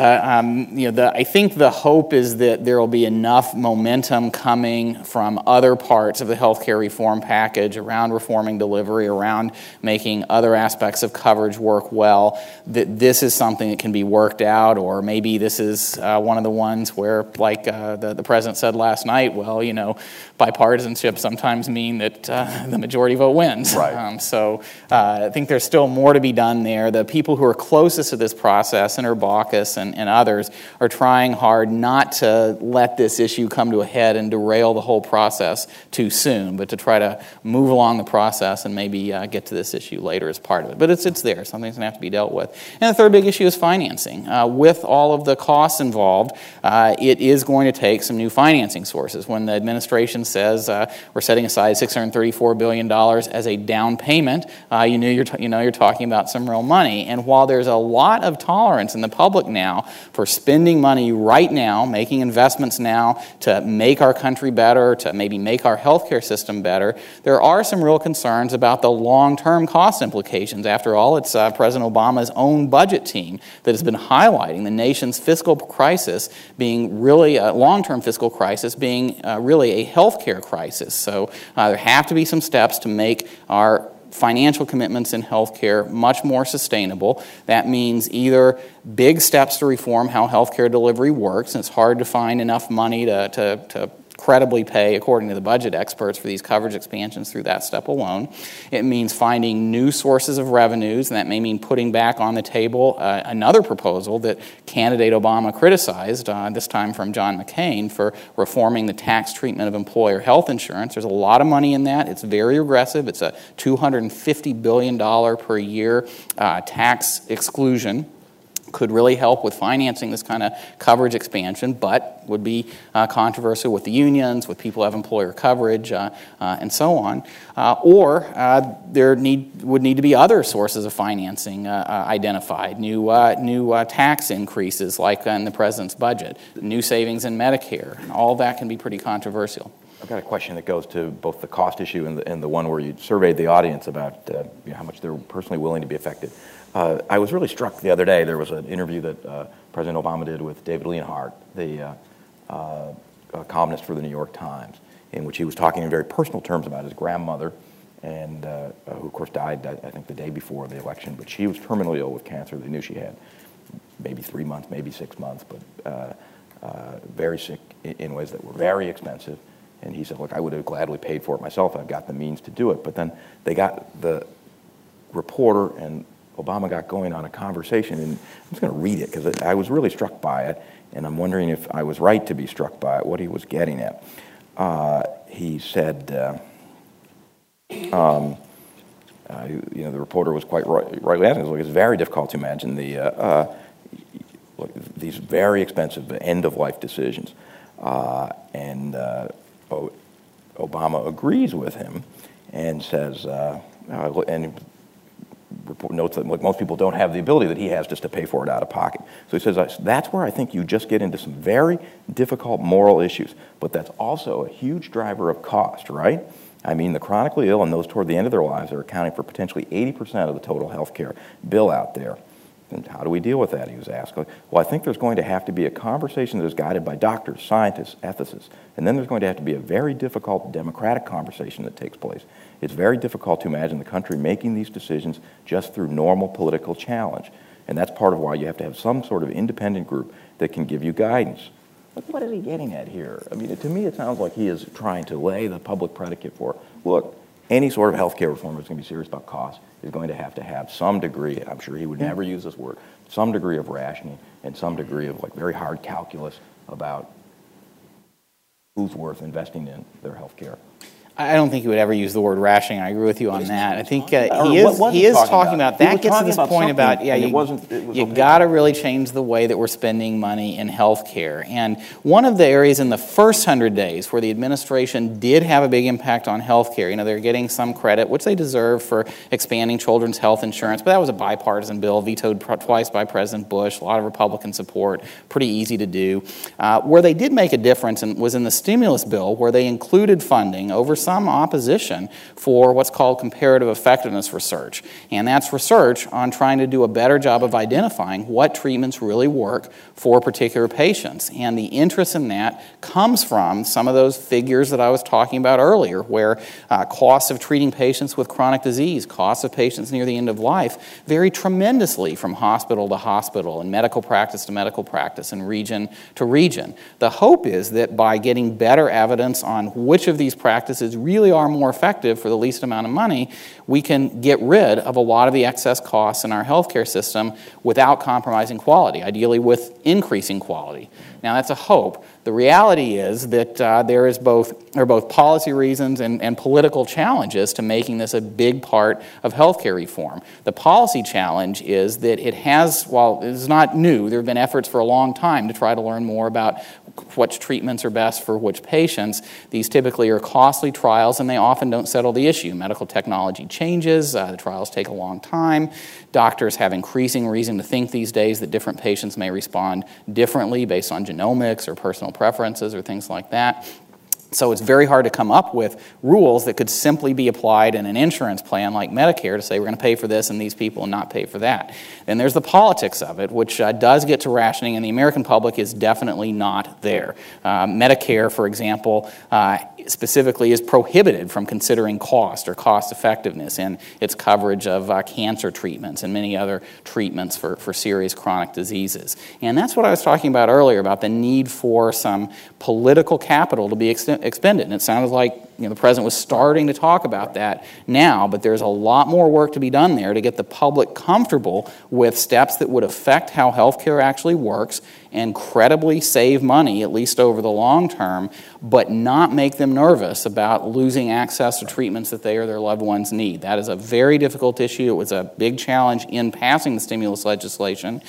I think the hope is that there will be enough momentum coming from other parts of the healthcare reform package around reforming delivery, around making other aspects of coverage work well, that this is something that can be worked out, or maybe this is one of the ones where, like the president said last night, well, bipartisanship sometimes mean that the majority vote wins. Right. So I think there's still more to be done there. The people who are closest to this process, Senator Baucus and others, are trying hard not to let this issue come to a head and derail the whole process too soon, but to try to move along the process and maybe get to this issue later as part of it. But it's there. Something's going to have to be dealt with. And the third big issue is financing. With all of the costs involved, it is going to take some new financing sources. When the administration says we're setting aside $634 billion as a down payment, you're talking about some real money. And while there's a lot of tolerance in the public now for spending money right now, making investments now to make our country better, to maybe make our healthcare system better, there are some real concerns about the long-term cost implications. After all, it's President Obama's own budget team that has been highlighting the nation's fiscal crisis being really a long-term fiscal crisis, being really a healthcare crisis. So there have to be some steps to make our financial commitments in healthcare much more sustainable. That means either big steps to reform how healthcare delivery works, and it's hard to find enough money to credibly pay, according to the budget experts, for these coverage expansions through that step alone. It means finding new sources of revenues, and that may mean putting back on the table another proposal that candidate Obama criticized, this time from John McCain, for reforming the tax treatment of employer health insurance. There's a lot of money in that. It's very aggressive. It's a $250 billion per year tax exclusion. Could really help with financing this kind of coverage expansion, but would be controversial with the unions, with people who have employer coverage, and so on. Or there would need to be other sources of financing identified, new tax increases like in the president's budget, new savings in Medicare. All that can be pretty controversial. I've got a question that goes to both the cost issue and the one where you surveyed the audience about how much they're personally willing to be affected. I was really struck the other day. There was an interview that President Obama did with David Leonhardt, the columnist for the New York Times, in which he was talking in very personal terms about his grandmother, and who, of course, died, I think, the day before the election. But she was terminally ill with cancer. They knew she had maybe 3 months, maybe 6 months, but very sick in ways that were very expensive. And he said, look, I would have gladly paid for it myself. I've got the means to do it. But then the reporter and Obama got going on a conversation, and I'm just going to read it because I was really struck by it, and I'm wondering if I was right to be struck by it, what he was getting at. He said, the reporter was quite rightly asking, it's very difficult to imagine these very expensive end-of-life decisions. And Obama agrees with him and says, and notes that most people don't have the ability that he has just to pay for it out of pocket. So he says, that's where I think you just get into some very difficult moral issues, but that's also a huge driver of cost, right? I mean, the chronically ill and those toward the end of their lives are accounting for potentially 80% of the total health care bill out there. And how do we deal with that, he was asked. Well, I think there's going to have to be a conversation that is guided by doctors, scientists, ethicists, and then there's going to have to be a very difficult democratic conversation that takes place. It's very difficult to imagine the country making these decisions just through normal political challenge. And that's part of why you have to have some sort of independent group that can give you guidance. But what is he getting at here? I mean, to me, it sounds like he is trying to lay the public predicate for, look, any sort of health care reform that's going to be serious about cost is going to have some degree, I'm sure he would never use this word, some degree of rationing and some degree of very hard calculus about who's worth investing in their health care. I don't think he would ever use the word rationing. I agree with you on that. I think he is talking about that. Gets to this point about you got to really change the way that we're spending money in healthcare. And one of the areas in the first 100 days where the administration did have a big impact on healthcare, they're getting some credit, which they deserve for expanding children's health insurance, but that was a bipartisan bill, vetoed twice by President Bush, a lot of Republican support, pretty easy to do. Where they did make a difference was in the stimulus bill, where they included funding over some opposition for what's called comparative effectiveness research. And that's research on trying to do a better job of identifying what treatments really work for particular patients. And the interest in that comes from some of those figures that I was talking about earlier, where costs of treating patients with chronic disease, costs of patients near the end of life, vary tremendously from hospital to hospital and medical practice to medical practice and region to region. The hope is that by getting better evidence on which of these practices really are more effective for the least amount of money, we can get rid of a lot of the excess costs in our healthcare system without compromising quality, ideally with increasing quality. Now, that's a hope. The reality is that there are both policy reasons and political challenges to making this a big part of healthcare reform. The policy challenge is that it has, while it's not new, there have been efforts for a long time to try to learn more about which treatments are best for which patients. These typically are costly trials, and they often don't settle the issue. Medical technology changes. The trials take a long time. Doctors have increasing reason to think these days that different patients may respond differently based on genomics or personal preferences or things like that. So it's very hard to come up with rules that could simply be applied in an insurance plan like Medicare to say we're going to pay for this and these people and not pay for that. Then there's the politics of it, which does get to rationing, and the American public is definitely not there. Medicare, for example, specifically is prohibited from considering cost or cost effectiveness in its coverage of cancer treatments and many other treatments for serious chronic diseases. And that's what I was talking about earlier, about the need for some political capital to be expended. And it sounded like the president was starting to talk about that now, but there's a lot more work to be done there to get the public comfortable with steps that would affect how healthcare actually works and credibly save money, at least over the long term, but not make them nervous about losing access to treatments that they or their loved ones need. That is a very difficult issue. It was a big challenge in passing the stimulus legislation.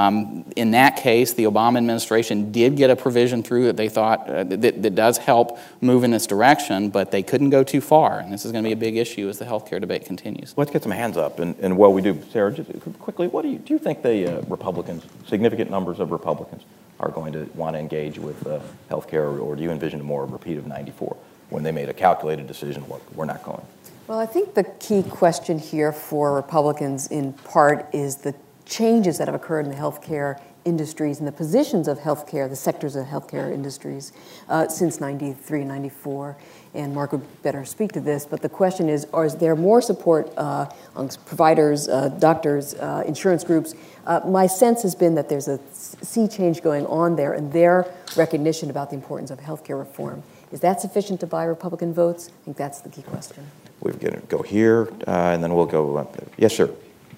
In that case, the Obama administration did get a provision through that they thought that does help move in this direction, but they couldn't go too far, and this is going to be a big issue as the healthcare debate continues. Let's get some hands up, and while we do, Sarah, just quickly, what do you think the Republicans, significant numbers of Republicans, are going to want to engage with healthcare, or do you envision more of a repeat of '94 when they made a calculated decision, look, we're not going? Well, I think the key question here for Republicans in part is the changes that have occurred in the healthcare industries and the positions of healthcare, the sectors of healthcare industries since 93, 94. And Mark would better speak to this, but the question is there more support amongst providers, doctors, insurance groups? My sense has been that there's a sea change going on there, and their recognition about the importance of healthcare reform Is that sufficient to buy Republican votes? I think that's the key question. We're going to go here, and then we'll go up there. Yes, sir.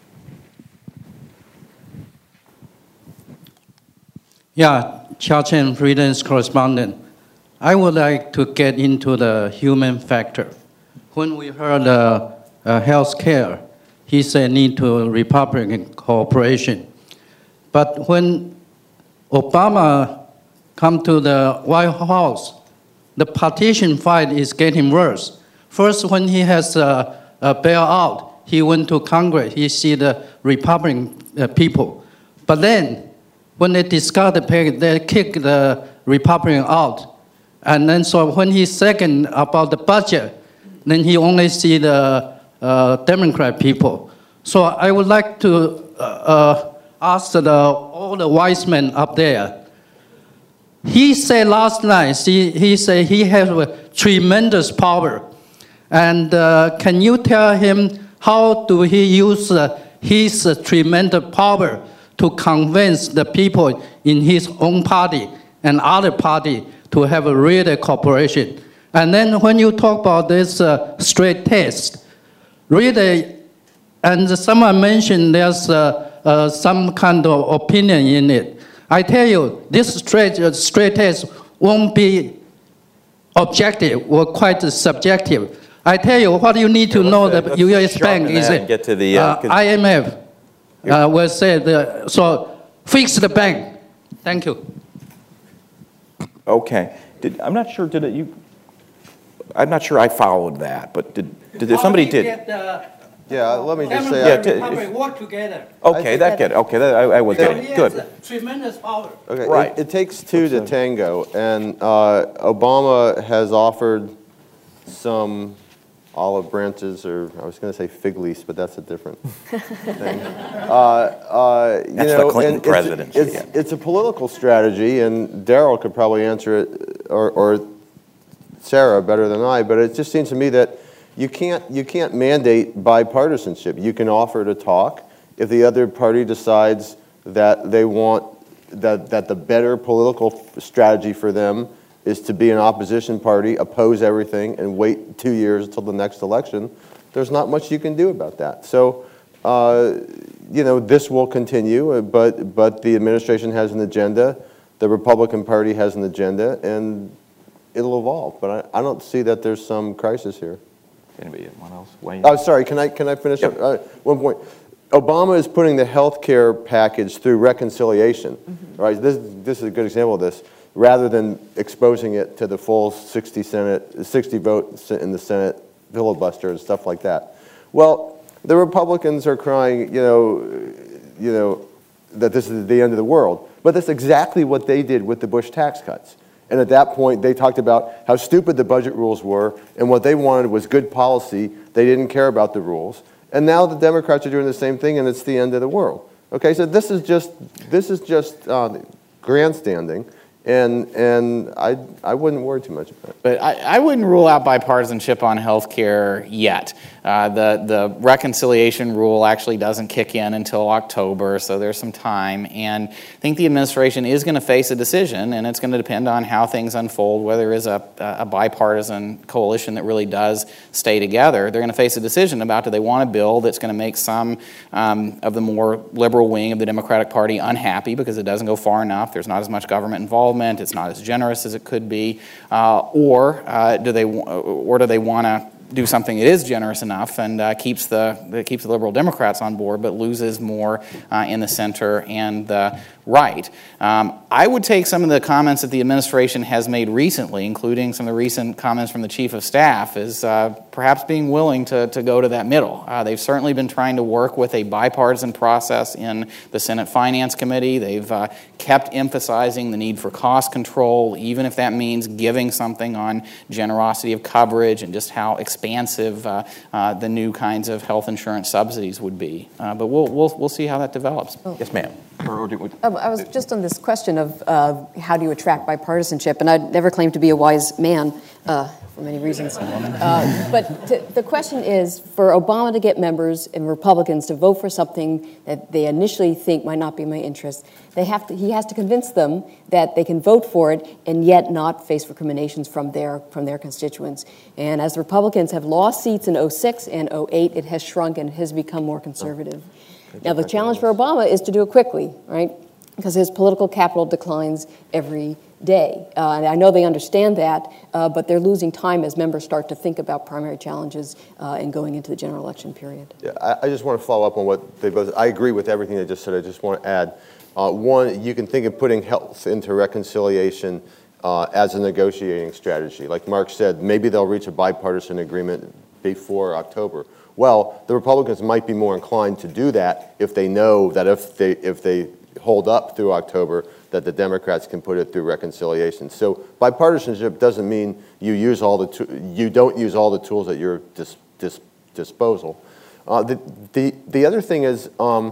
Yeah, Chia Chen, freelance correspondent. I would like to get into the human factor. When we heard health care, he said need to Republican cooperation. But when Obama come to the White House, the partition fight is getting worse. First, when he has a bailout, he went to Congress, he see the Republican people. But then, when they discuss the package, they kick the Republican out. And then so when he's second about the budget, then he only see the Democrat people. So I would like to ask all the wise men up there. He said last night, he said he has a tremendous power. And can you tell him how do he use his tremendous power to convince the people in his own party and other party to have a real cooperation? And then when you talk about this straight test, really, and someone mentioned there's some kind of opinion in it. I tell you, this straight test won't be objective or quite subjective. I tell you, what you need to know that U.S. Bank is get to the, IMF will say, so fix the bank. Thank you. Okay. I'm not sure I followed that, but did somebody did? Yeah, let me just say. Work together. Okay, I was getting it. Good. Tremendous power. Okay, Right. it takes two to tango, and Obama has offered some olive branches, or I was going to say fig leaves, but that's a different thing. That's the Clinton presidency. It's a political strategy, and Darrell could probably answer it, or Sarah better than I, but it just seems to me that you can't mandate bipartisanship. You can offer to talk. If the other party decides that they want that the better political strategy for them is to be an opposition party, oppose everything, and wait 2 years until the next election, there's not much you can do about that. So, this will continue, but the administration has an agenda, the Republican Party has an agenda, and it'll evolve. But I don't see that there's some crisis here. Anybody else? Wayne? Oh, sorry. Can I finish? Yep. One point. Obama is putting the health care package through reconciliation. Mm-hmm. Right. This is a good example of this. Rather than exposing it to the full 60 vote in the Senate filibuster and stuff like that. Well, the Republicans are crying, that this is the end of the world. But that's exactly what they did with the Bush tax cuts. And at that point, they talked about how stupid the budget rules were, and what they wanted was good policy. They didn't care about the rules. And now the Democrats are doing the same thing, and it's the end of the world. Okay, so this is just grandstanding, and I wouldn't worry too much about it. But I wouldn't rule out bipartisanship on health care yet. The reconciliation rule actually doesn't kick in until October, so there's some time. And I think the administration is going to face a decision, and it's going to depend on how things unfold, whether there is a bipartisan coalition that really does stay together. They're going to face a decision about, do they want a bill that's going to make some of the more liberal wing of the Democratic Party unhappy because it doesn't go far enough, there's not as much government involvement, it's not as generous as it could be, or do they want to do something that is generous enough and keeps the liberal Democrats on board, but loses more in the center and the right. I would take some of the comments that the administration has made recently, including some of the recent comments from the Chief of Staff, as perhaps being willing to go to that middle. They've certainly been trying to work with a bipartisan process in the Senate Finance Committee. They've kept emphasizing the need for cost control, even if that means giving something on generosity of coverage and just how expansive the new kinds of health insurance subsidies would be. But we'll see how that develops. Yes, ma'am. I was just on this question of how do you attract bipartisanship, and I'd never claimed to be a wise man for many reasons. The question is, for Obama to get members and Republicans to vote for something that they initially think might not be in my interest, he has to convince them that they can vote for it and yet not face recriminations from their constituents. And as the Republicans have lost seats in 2006 and 2008, it has shrunk and has become more conservative. Now, the challenge for Obama is to do it quickly, right? Because his political capital declines every day. And I know they understand that, but they're losing time as members start to think about primary challenges and going into the general election period. Yeah, I just want to follow up on what they both, I agree with everything they just said. I just want to add, one, you can think of putting health into reconciliation as a negotiating strategy. Like Mark said, maybe they'll reach a bipartisan agreement before October. Well, the Republicans might be more inclined to do that if they know that if they hold up through October, that the Democrats can put it through reconciliation. So bipartisanship doesn't mean you don't use all the tools at your disposal. The other thing is,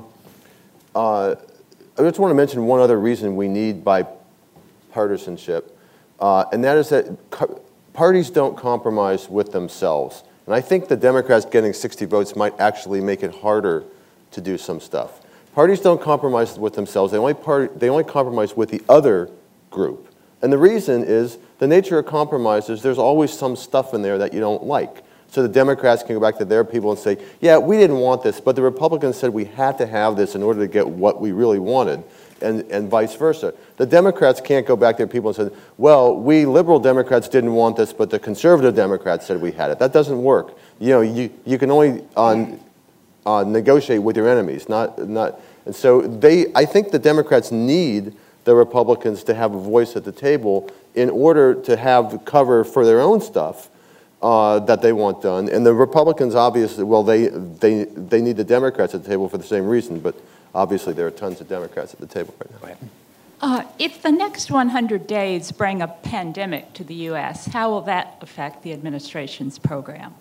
I just want to mention one other reason we need bipartisanship, and that is that parties don't compromise with themselves. And I think the Democrats getting 60 votes might actually make it harder to do some stuff. Parties don't compromise with themselves. They only compromise with the other group. And the reason is the nature of compromise is there's always some stuff in there that you don't like. So the Democrats can go back to their people and say, yeah, we didn't want this, but the Republicans said we had to have this in order to get what we really wanted, and vice versa. The Democrats can't go back to their people and say, well, we liberal Democrats didn't want this, but the conservative Democrats said we had it. That doesn't work. You know, you can only negotiate with your enemies, and so I think the Democrats need the Republicans to have a voice at the table in order to have cover for their own stuff that they want done. And the Republicans obviously, well, they need the Democrats at the table for the same reason, but obviously there are tons of Democrats at the table right now. If the next 100 days bring a pandemic to the U.S., how will that affect the administration's program?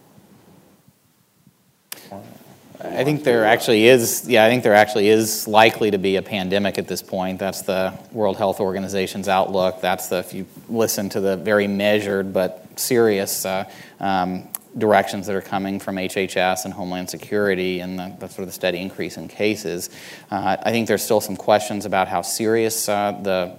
I think there actually is likely to be a pandemic at this point. That's the World Health Organization's outlook. If you listen to the very measured but serious directions that are coming from HHS and Homeland Security and the sort of the steady increase in cases. I think there's still some questions about how serious the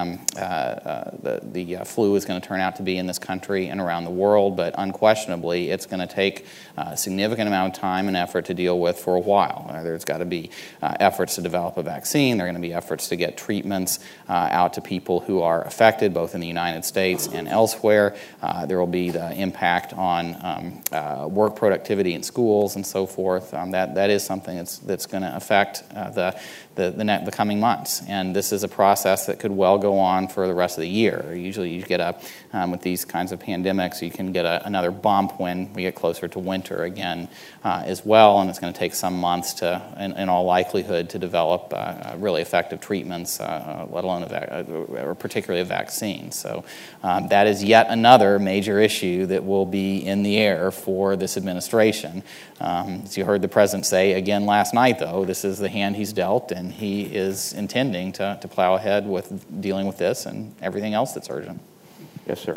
flu is going to turn out to be in this country and around the world, but unquestionably it's going to take a significant amount of time and effort to deal with for a while. There's got to be efforts to develop a vaccine. There are going to be efforts to get treatments out to people who are affected, both in the United States and elsewhere. There will be the impact on work productivity in schools and so forth. That is something that's going to affect the coming months. And this is a process that could well go on for the rest of the year. Usually you get with these kinds of pandemics, you can get another bump when we get closer to winter again as well, and it's going to take some months in all likelihood, to develop really effective treatments, let alone or particularly a vaccine. So that is yet another major issue that will be in the air for this administration. As you heard the president say again last night, though, this is the hand he's dealt, and he is intending to plow ahead with dealing with this and everything else that's urgent. Yes, sir.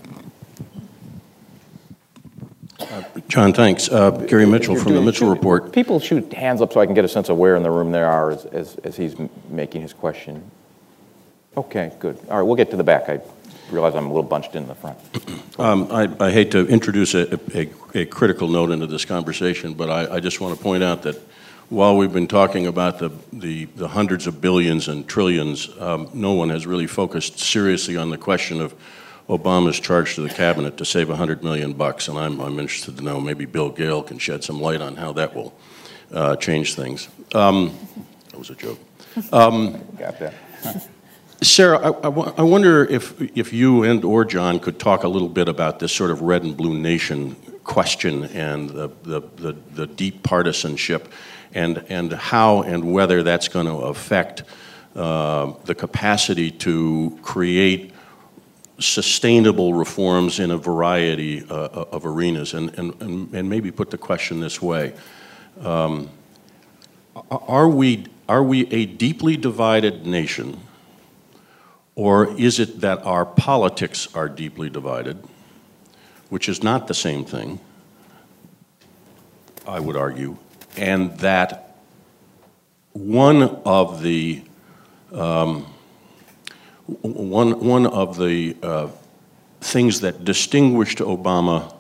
John, thanks. Gary Mitchell from the Mitchell Report. People shoot hands up so I can get a sense of where in the room they are as he's making his question. Okay, good. All right, we'll get to the back. I realize I'm a little bunched in the front. I hate to introduce a critical note into this conversation, but I just want to point out that while we've been talking about the hundreds of billions and trillions, no one has really focused seriously on the question of Obama's charge to the cabinet to save $100 million, and I'm interested to know, maybe Bill Gale can shed some light on how that will change things. That was a joke. Got that. Sarah, I wonder if you and or John could talk a little bit about this sort of red and blue nation question and the deep partisanship and how and whether that's going to affect the capacity to create sustainable reforms in a variety of arenas, and maybe put the question this way. are we a deeply divided nation, or is it that our politics are deeply divided, which is not the same thing, I would argue, and that one of the things that distinguished Obama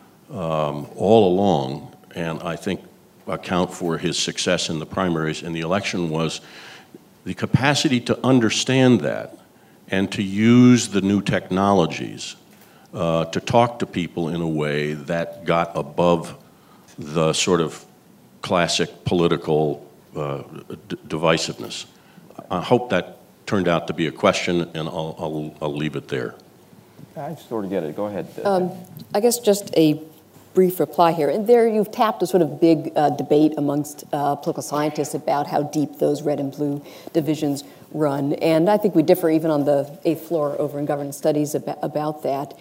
all along, and I think account for his success in the primaries and the election, was the capacity to understand that and to use the new technologies to talk to people in a way that got above the sort of classic political divisiveness. I hope that turned out to be a question, and I'll leave it there. I sort of get it. Go ahead. I guess just a brief reply here. And there you've tapped a sort of big debate amongst political scientists about how deep those red and blue divisions run. And I think we differ even on the 8th floor over in governance studies about that.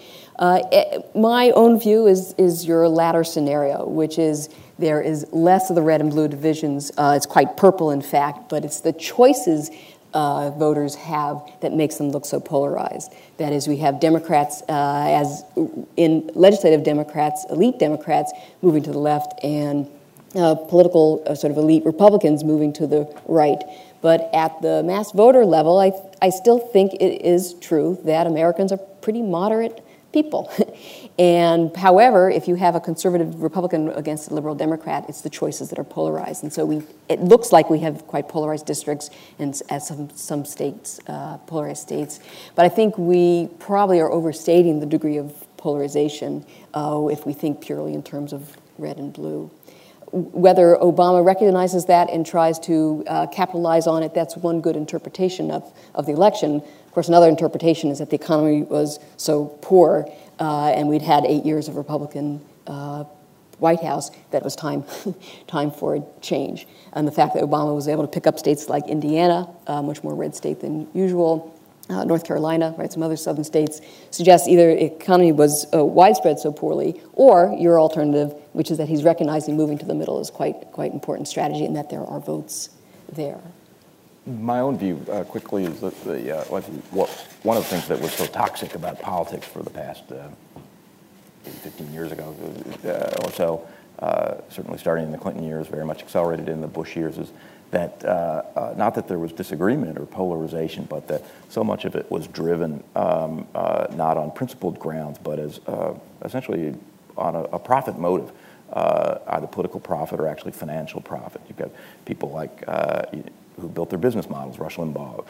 My own view is your latter scenario, which is there is less of the red and blue divisions. It's quite purple, in fact, but it's the choices voters have that makes them look so polarized. That is, we have Democrats, as in legislative Democrats, elite Democrats moving to the left, and political sort of elite Republicans moving to the right. But at the mass voter level, I still think it is true that Americans are pretty moderate people. And however, if you have a conservative Republican against a liberal Democrat, it's the choices that are polarized. And so it looks like we have quite polarized districts and as some states, polarized states. But I think we probably are overstating the degree of polarization if we think purely in terms of red and blue. Whether Obama recognizes that and tries to capitalize on it, that's one good interpretation of the election. Of course, another interpretation is that the economy was so poor and we'd had 8 years of Republican White House that it was time for a change. And the fact that Obama was able to pick up states like Indiana, much more red state than usual, North Carolina, right, some other southern states, suggests either the economy was widespread so poorly, or your alternative, which is that he's recognizing moving to the middle is quite important strategy, and that there are votes there. My own view, quickly, is that one of the things that was so toxic about politics for the past 15 years ago or so, certainly starting in the Clinton years, very much accelerated in the Bush years, is that not that there was disagreement or polarization, but that so much of it was driven not on principled grounds, but as essentially on a profit motive, either political profit or actually financial profit. You've got people like who built their business models, Rush Limbaugh,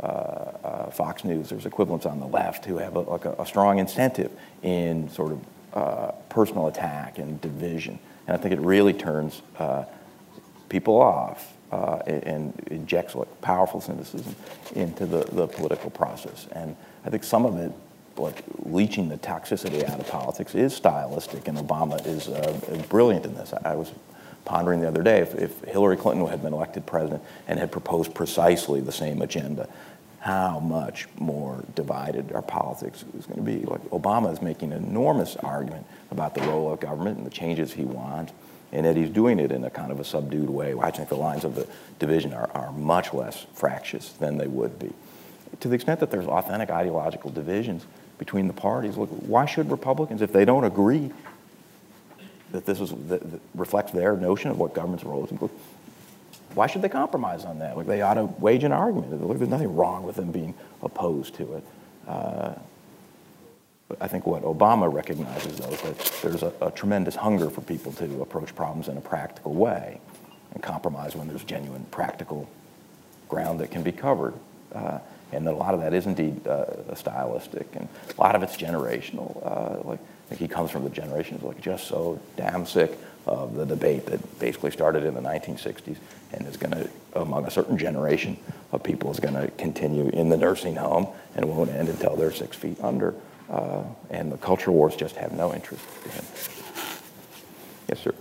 Fox News. There's equivalents on the left who have a strong incentive in sort of personal attack and division. And I think it really turns people off and injects powerful cynicism into the political process. And I think some of it, like leaching the toxicity out of politics, is stylistic, and Obama is brilliant in this. I was pondering the other day, if Hillary Clinton had been elected president and had proposed precisely the same agenda, how much more divided our politics is going to be. Like, Obama is making an enormous argument about the role of government and the changes he wants, and that he's doing it in a kind of a subdued way. I think the lines of the division are much less fractious than they would be. To the extent that there's authentic ideological divisions between the parties, look, why should Republicans, if they don't agree that this that reflects their notion of what government's role is, why should they compromise on that? Like, they ought to wage an argument. Look, there's nothing wrong with them being opposed to it. But I think what Obama recognizes, though, is that there's a tremendous hunger for people to approach problems in a practical way and compromise when there's genuine practical ground that can be covered. And that a lot of that is indeed stylistic, and a lot of it's generational. I think he comes from the generation who's just so damn sick of the debate that basically started in the 1960s and is going to, among a certain generation of people, is going to continue in the nursing home and won't end until they're 6 feet under. And the culture wars just have no interest in him. Yes, sir.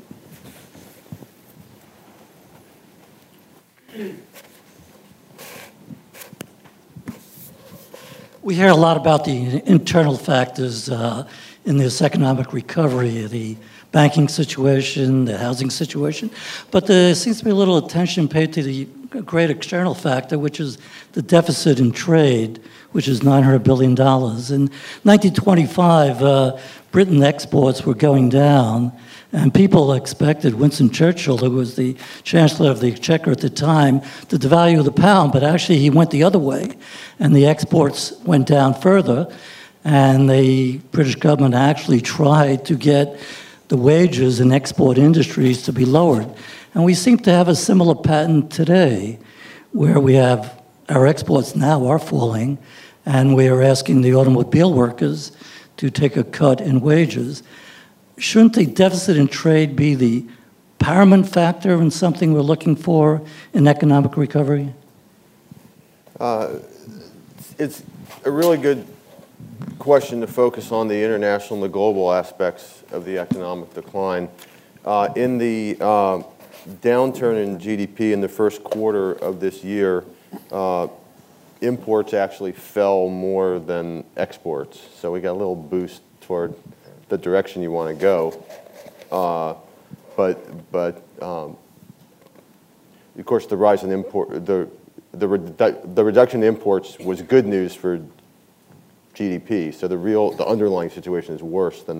We hear a lot about the internal factors in this economic recovery, the banking situation, the housing situation, but there seems to be a little attention paid to the great external factor, which is the deficit in trade, which is $900 billion. In 1925, Britain exports were going down, and people expected Winston Churchill, who was the Chancellor of the Exchequer at the time, to devalue the pound, but actually he went the other way, and the exports went down further, and the British government actually tried to get the wages in export industries to be lowered. And we seem to have a similar pattern today, where we have our exports now are falling, and we are asking the automobile workers to take a cut in wages. Shouldn't the deficit in trade be the paramount factor and something we're looking for in economic recovery? It's a really good question to focus on the international and the global aspects of the economic decline. In the downturn in GDP in the first quarter of this year, imports actually fell more than exports. So we got a little boost toward the direction you want to go. But of course, the rise in the reduction in imports was good news for GDP. So the underlying situation is worse than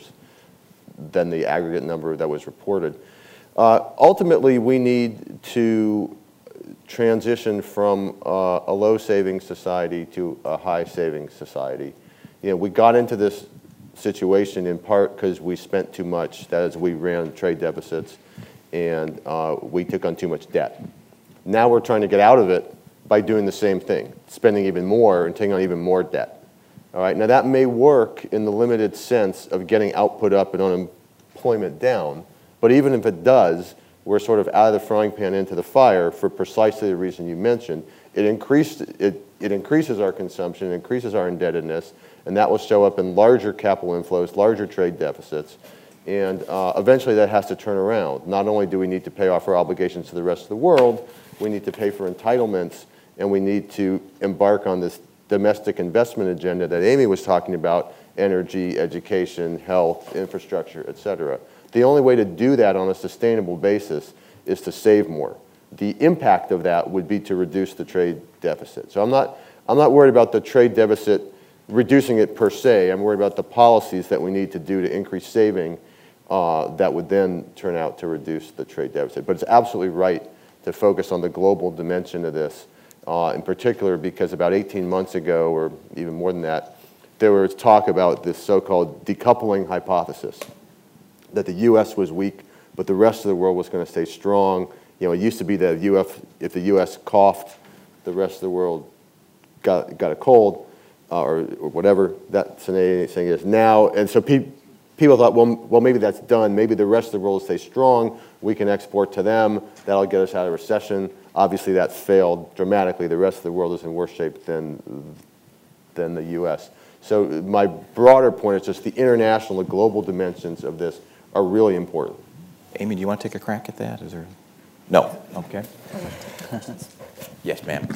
than the aggregate number that was reported. Ultimately, we need to transition from a low savings society to a high savings society. We got into this situation in part because we spent too much. That is, we ran trade deficits and we took on too much debt. Now we're trying to get out of it by doing the same thing, spending even more and taking on even more debt. All right. Now that may work in the limited sense of getting output up and unemployment down, but even if it does, we're sort of out of the frying pan into the fire for precisely the reason you mentioned. It increases our consumption, it increases our indebtedness, and that will show up in larger capital inflows, larger trade deficits, and eventually that has to turn around. Not only do we need to pay off our obligations to the rest of the world, we need to pay for entitlements, and we need to embark on this domestic investment agenda that Amy was talking about: energy, education, health, infrastructure, et cetera. The only way to do that on a sustainable basis is to save more. The impact of that would be to reduce the trade deficit. So I'm not worried about the trade deficit, reducing it per se. I'm worried about the policies that we need to do to increase saving that would then turn out to reduce the trade deficit. But it's absolutely right to focus on the global dimension of this, in particular because about 18 months ago, or even more than that, there was talk about this so-called decoupling hypothesis, that the U.S. was weak, but the rest of the world was going to stay strong. It used to be that if the U.S. coughed, the rest of the world got a cold or whatever that thing is now. And so people thought, well, maybe that's done. Maybe the rest of the world will stay strong. We can export to them. That'll get us out of recession. Obviously, that failed dramatically. The rest of the world is in worse shape than the U.S. So my broader point is just the international and global dimensions of this are really important. Amy, do you want to take a crack at that? No? Okay. Yes, ma'am.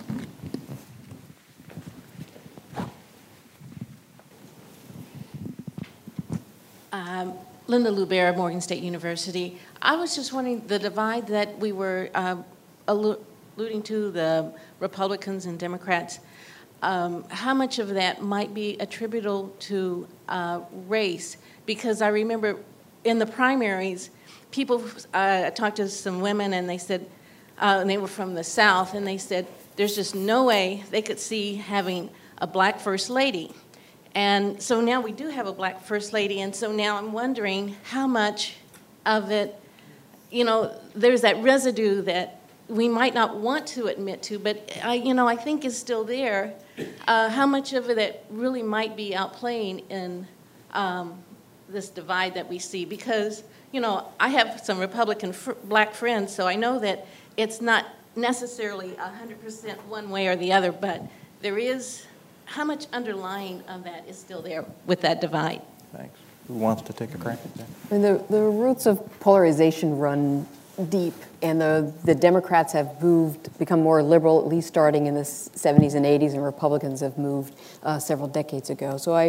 Linda Lubera, Morgan State University. I was just wondering, the divide that we were alluding to, the Republicans and Democrats, how much of that might be attributable to race? Because I remember in the primaries, people, I talked to some women and they said, and they were from the South, and they said there's just no way they could see having a black first lady. And so now we do have a black first lady, and so now I'm wondering how much of it, there's that residue that we might not want to admit to, but I think is still there. How much of it that really might be outplaying in this divide that we see? Because, I have some Republican black friends, so I know that it's not necessarily 100% one way or the other, but there is, how much underlying of that is still there with that divide? Thanks. Who wants to take a crack at that? I mean, the roots of polarization run deep, and the Democrats have become more liberal, at least starting in the 70s and 80s, and Republicans have moved several decades ago. So I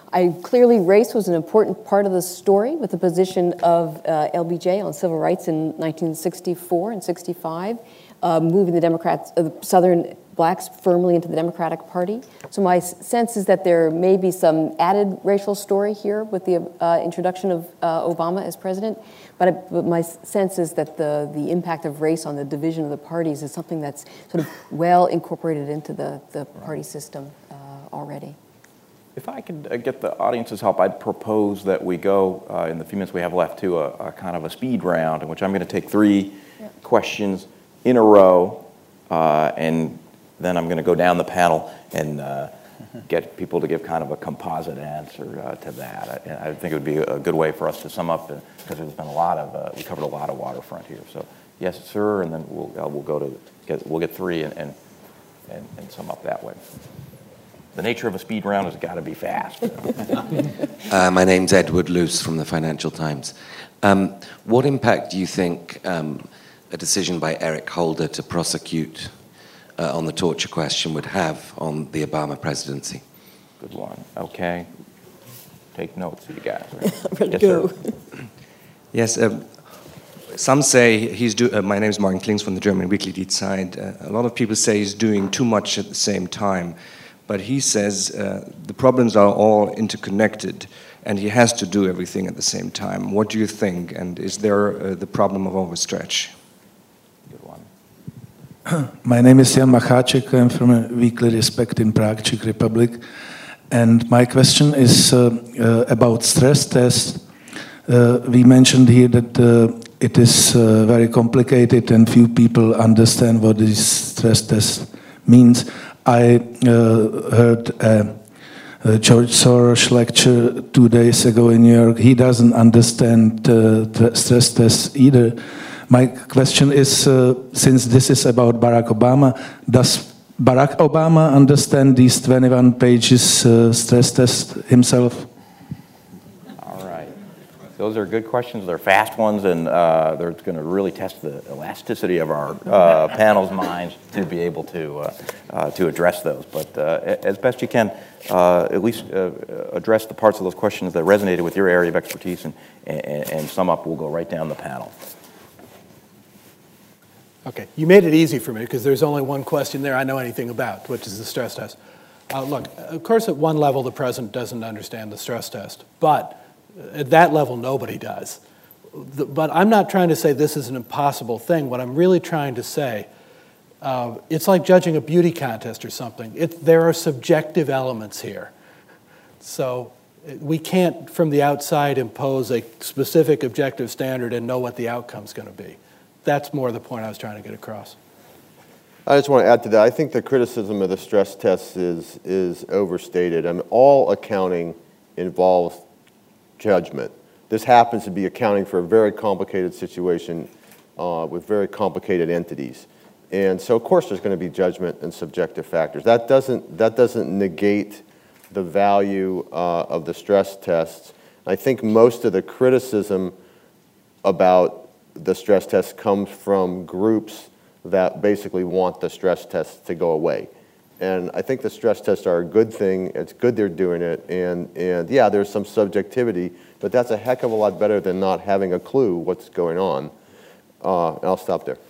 Clearly, race was an important part of the story with the position of LBJ on civil rights in 1964 and 65, moving the Democrats, the Southern blacks firmly into the Democratic Party. So my sense is that there may be some added racial story here with the introduction of Obama as president, but my sense is that the impact of race on the division of the parties is something that's sort of well incorporated into the party system already. If I could get the audience's help, I'd propose that we go, in the few minutes we have left, to a kind of a speed round in which I'm going to take 3 questions in a row, and then I'm going to go down the panel and get people to give kind of a composite answer to that. I think it would be a good way for us to sum up, because there's been we covered a lot of waterfront here. So, yes, sir, and then we'll get 3 and sum up that way. The nature of a speed round has got to be fast. My name's Edward Luce from the Financial Times. What impact do you think a decision by Eric Holder to prosecute on the torture question would have on the Obama presidency? Good one. Okay. Take notes, you guys. Ready to go. Yes. Some say my name is Martin Klings from the German weekly Die Zeit. A lot of people say he's doing too much at the same time. But he says the problems are all interconnected, and he has to do everything at the same time. What do you think? And is there the problem of overstretch? Good one. My name is Jan Macháček. I'm from a weekly Respect in Prague, Czech Republic. And my question is about stress test. We mentioned here that it is very complicated and few people understand what this stress test means. I heard George Soros lecture 2 days ago in New York. He doesn't understand stress tests either. My question is, since this is about Barack Obama, does Barack Obama understand these 21 pages stress test himself? All right. Those are good questions. They're fast ones, and they're going to really test the elasticity of our panel's minds to be able to address those. But as best you can, at least address the parts of those questions that resonated with your area of expertise, and sum up. We'll go right down the panel. Okay, you made it easy for me because there's only one question there I know anything about, which is the stress test. Look, of course, at one level, the president doesn't understand the stress test, but at that level, nobody does. But I'm not trying to say this is an impossible thing. What I'm really trying to say, it's like judging a beauty contest or something. There are subjective elements here. So we can't, from the outside, impose a specific objective standard and know what the outcome's going to be. That's more the point I was trying to get across. I just want to add to that. I think the criticism of the stress tests is overstated. I mean, all accounting involves judgment. This happens to be accounting for a very complicated situation with very complicated entities. And so, of course, there's going to be judgment and subjective factors. That doesn't negate the value of the stress tests. I think most of the criticism about the stress test comes from groups that basically want the stress tests to go away. And I think the stress tests are a good thing. It's good they're doing it. And yeah, there's some subjectivity, but that's a heck of a lot better than not having a clue what's going on. And I'll stop there.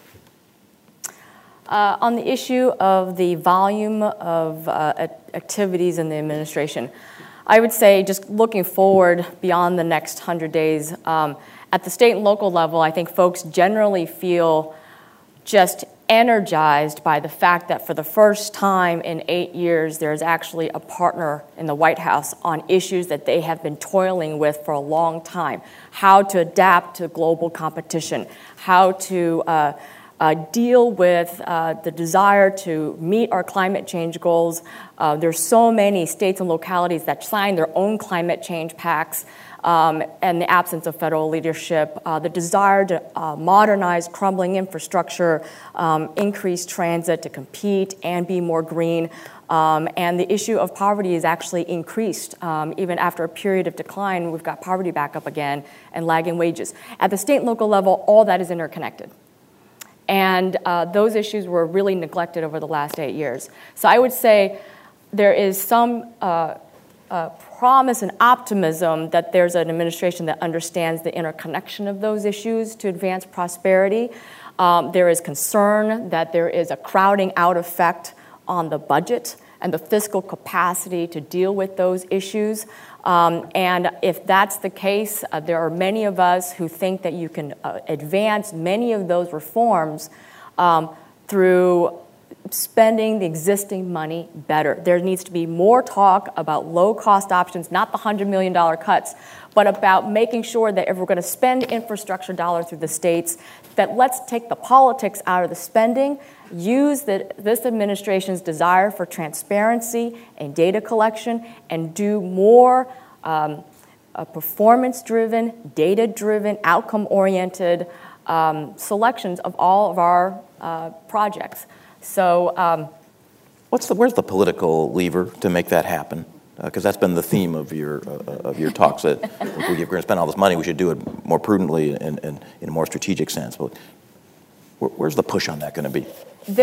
On the issue of the volume of activities in the administration, I would say just looking forward beyond the next 100 days, at the state and local level, I think folks generally feel just energized by the fact that for the first time in 8 years, there's actually a partner in the White House on issues that they have been toiling with for a long time. How to adapt to global competition, how to deal with the desire to meet our climate change goals. There's so many states and localities that sign their own climate change pacts. And the absence of federal leadership, the desire to modernize crumbling infrastructure, increase transit to compete and be more green, and the issue of poverty is actually increased. Even after a period of decline, we've got poverty back up again and lagging wages. At the state and local level, all that is interconnected. And those issues were really neglected over the last 8 years. So I would say there is some promise and optimism that there's an administration that understands the interconnection of those issues to advance prosperity. There is concern that there is a crowding out effect on the budget and the fiscal capacity to deal with those issues. And if that's the case, there are many of us who think that you can advance many of those reforms through spending the existing money better. There needs to be more talk about low-cost options, not the $100 million cuts, but about making sure that if we're going to spend infrastructure dollars through the states, that let's take the politics out of the spending, use this administration's desire for transparency and data collection, and do more performance-driven, data-driven, outcome-oriented selections of all of our projects. So, where's the political lever to make that happen? Because that's been the theme of your talks. That if we're going to spend all this money, we should do it more prudently and in a more strategic sense. But where's the push on that going to be?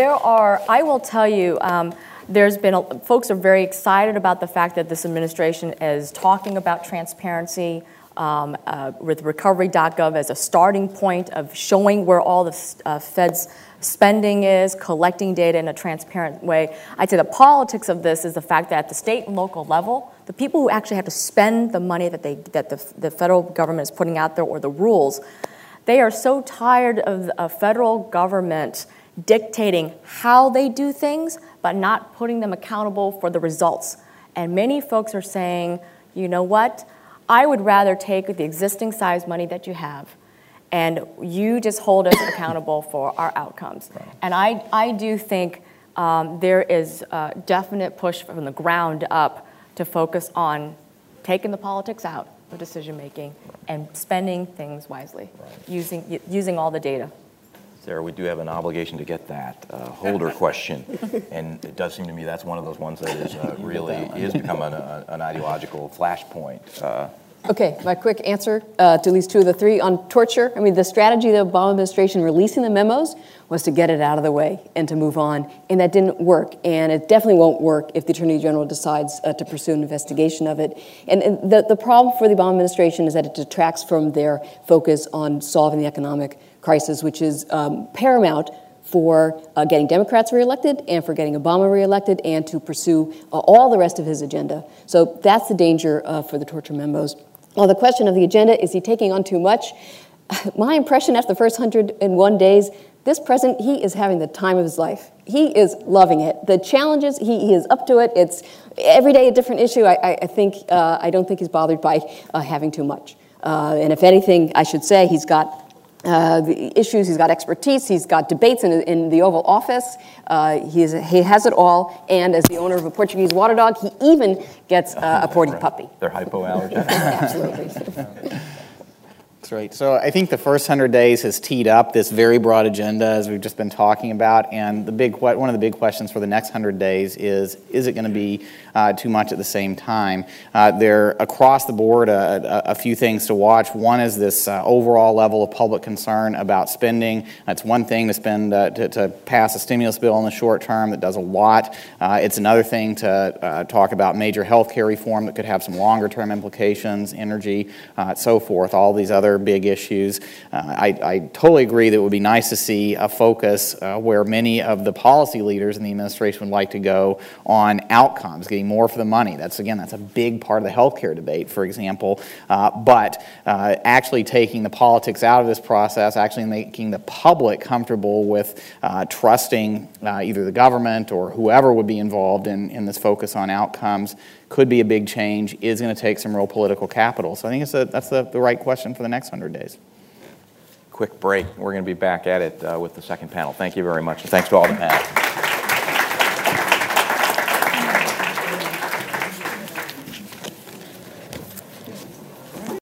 I will tell you, folks are very excited about the fact that this administration is talking about transparency with recovery.gov as a starting point of showing where all the Fed's spending is, collecting data in a transparent way. I'd say the politics of this is the fact that at the state and local level, the people who actually have to spend the money that the federal government is putting out there or the rules, they are so tired of a federal government dictating how they do things, but not putting them accountable for the results. And many folks are saying, you know what, I would rather take the existing size money that you have and you just hold us accountable for our outcomes. Right. And I do think there is a definite push from the ground up to focus on taking the politics out of decision-making and spending things wisely, using all the data. Sarah, we do have an obligation to get that holder question, and it does seem to me that's one of those ones that is really is become an ideological flashpoint. Okay, my quick answer to at least two of the three on torture. I mean, the strategy of the Obama administration releasing the memos was to get it out of the way and to move on, and that didn't work, and it definitely won't work if the Attorney General decides to pursue an investigation of it. And the problem for the Obama administration is that it detracts from their focus on solving the economic crisis, which is paramount for getting Democrats reelected and for getting Obama reelected and to pursue all the rest of his agenda. So that's the danger for the torture memos. Well, the question of the agenda, is he taking on too much? My impression after the first 101 days, this president, he is having the time of his life. He is loving it. The challenges, he is up to it. It's every day a different issue. I don't think he's bothered by having too much. And if anything, I should say he's got the issues, he's got expertise, he's got debates in the Oval Office, he has it all, and as the owner of a Portuguese water dog, he even gets a porty puppy. They're hypoallergenic. Absolutely. That's right. So I think the first 100 days has teed up this very broad agenda, as we've just been talking about, and one of the big questions for the next 100 days is it going to be too much at the same time? There, across the board, a few things to watch. One is this overall level of public concern about spending. It's one thing to spend to pass a stimulus bill in the short term that does a lot. It's another thing to talk about major health care reform that could have some longer-term implications, energy, so forth, all these other big issues. I totally agree that it would be nice to see a focus where many of the policy leaders in the administration would like to go on outcomes, getting more for the money. That's a big part of the healthcare debate, for example. But actually taking the politics out of this process, actually making the public comfortable with trusting either the government or whoever would be involved in this focus on outcomes could be a big change, is going to take some real political capital. So I think that's the right question for the next 100 days. Quick break. We're going to be back at it with the second panel. Thank you very much. Thanks to all the panel.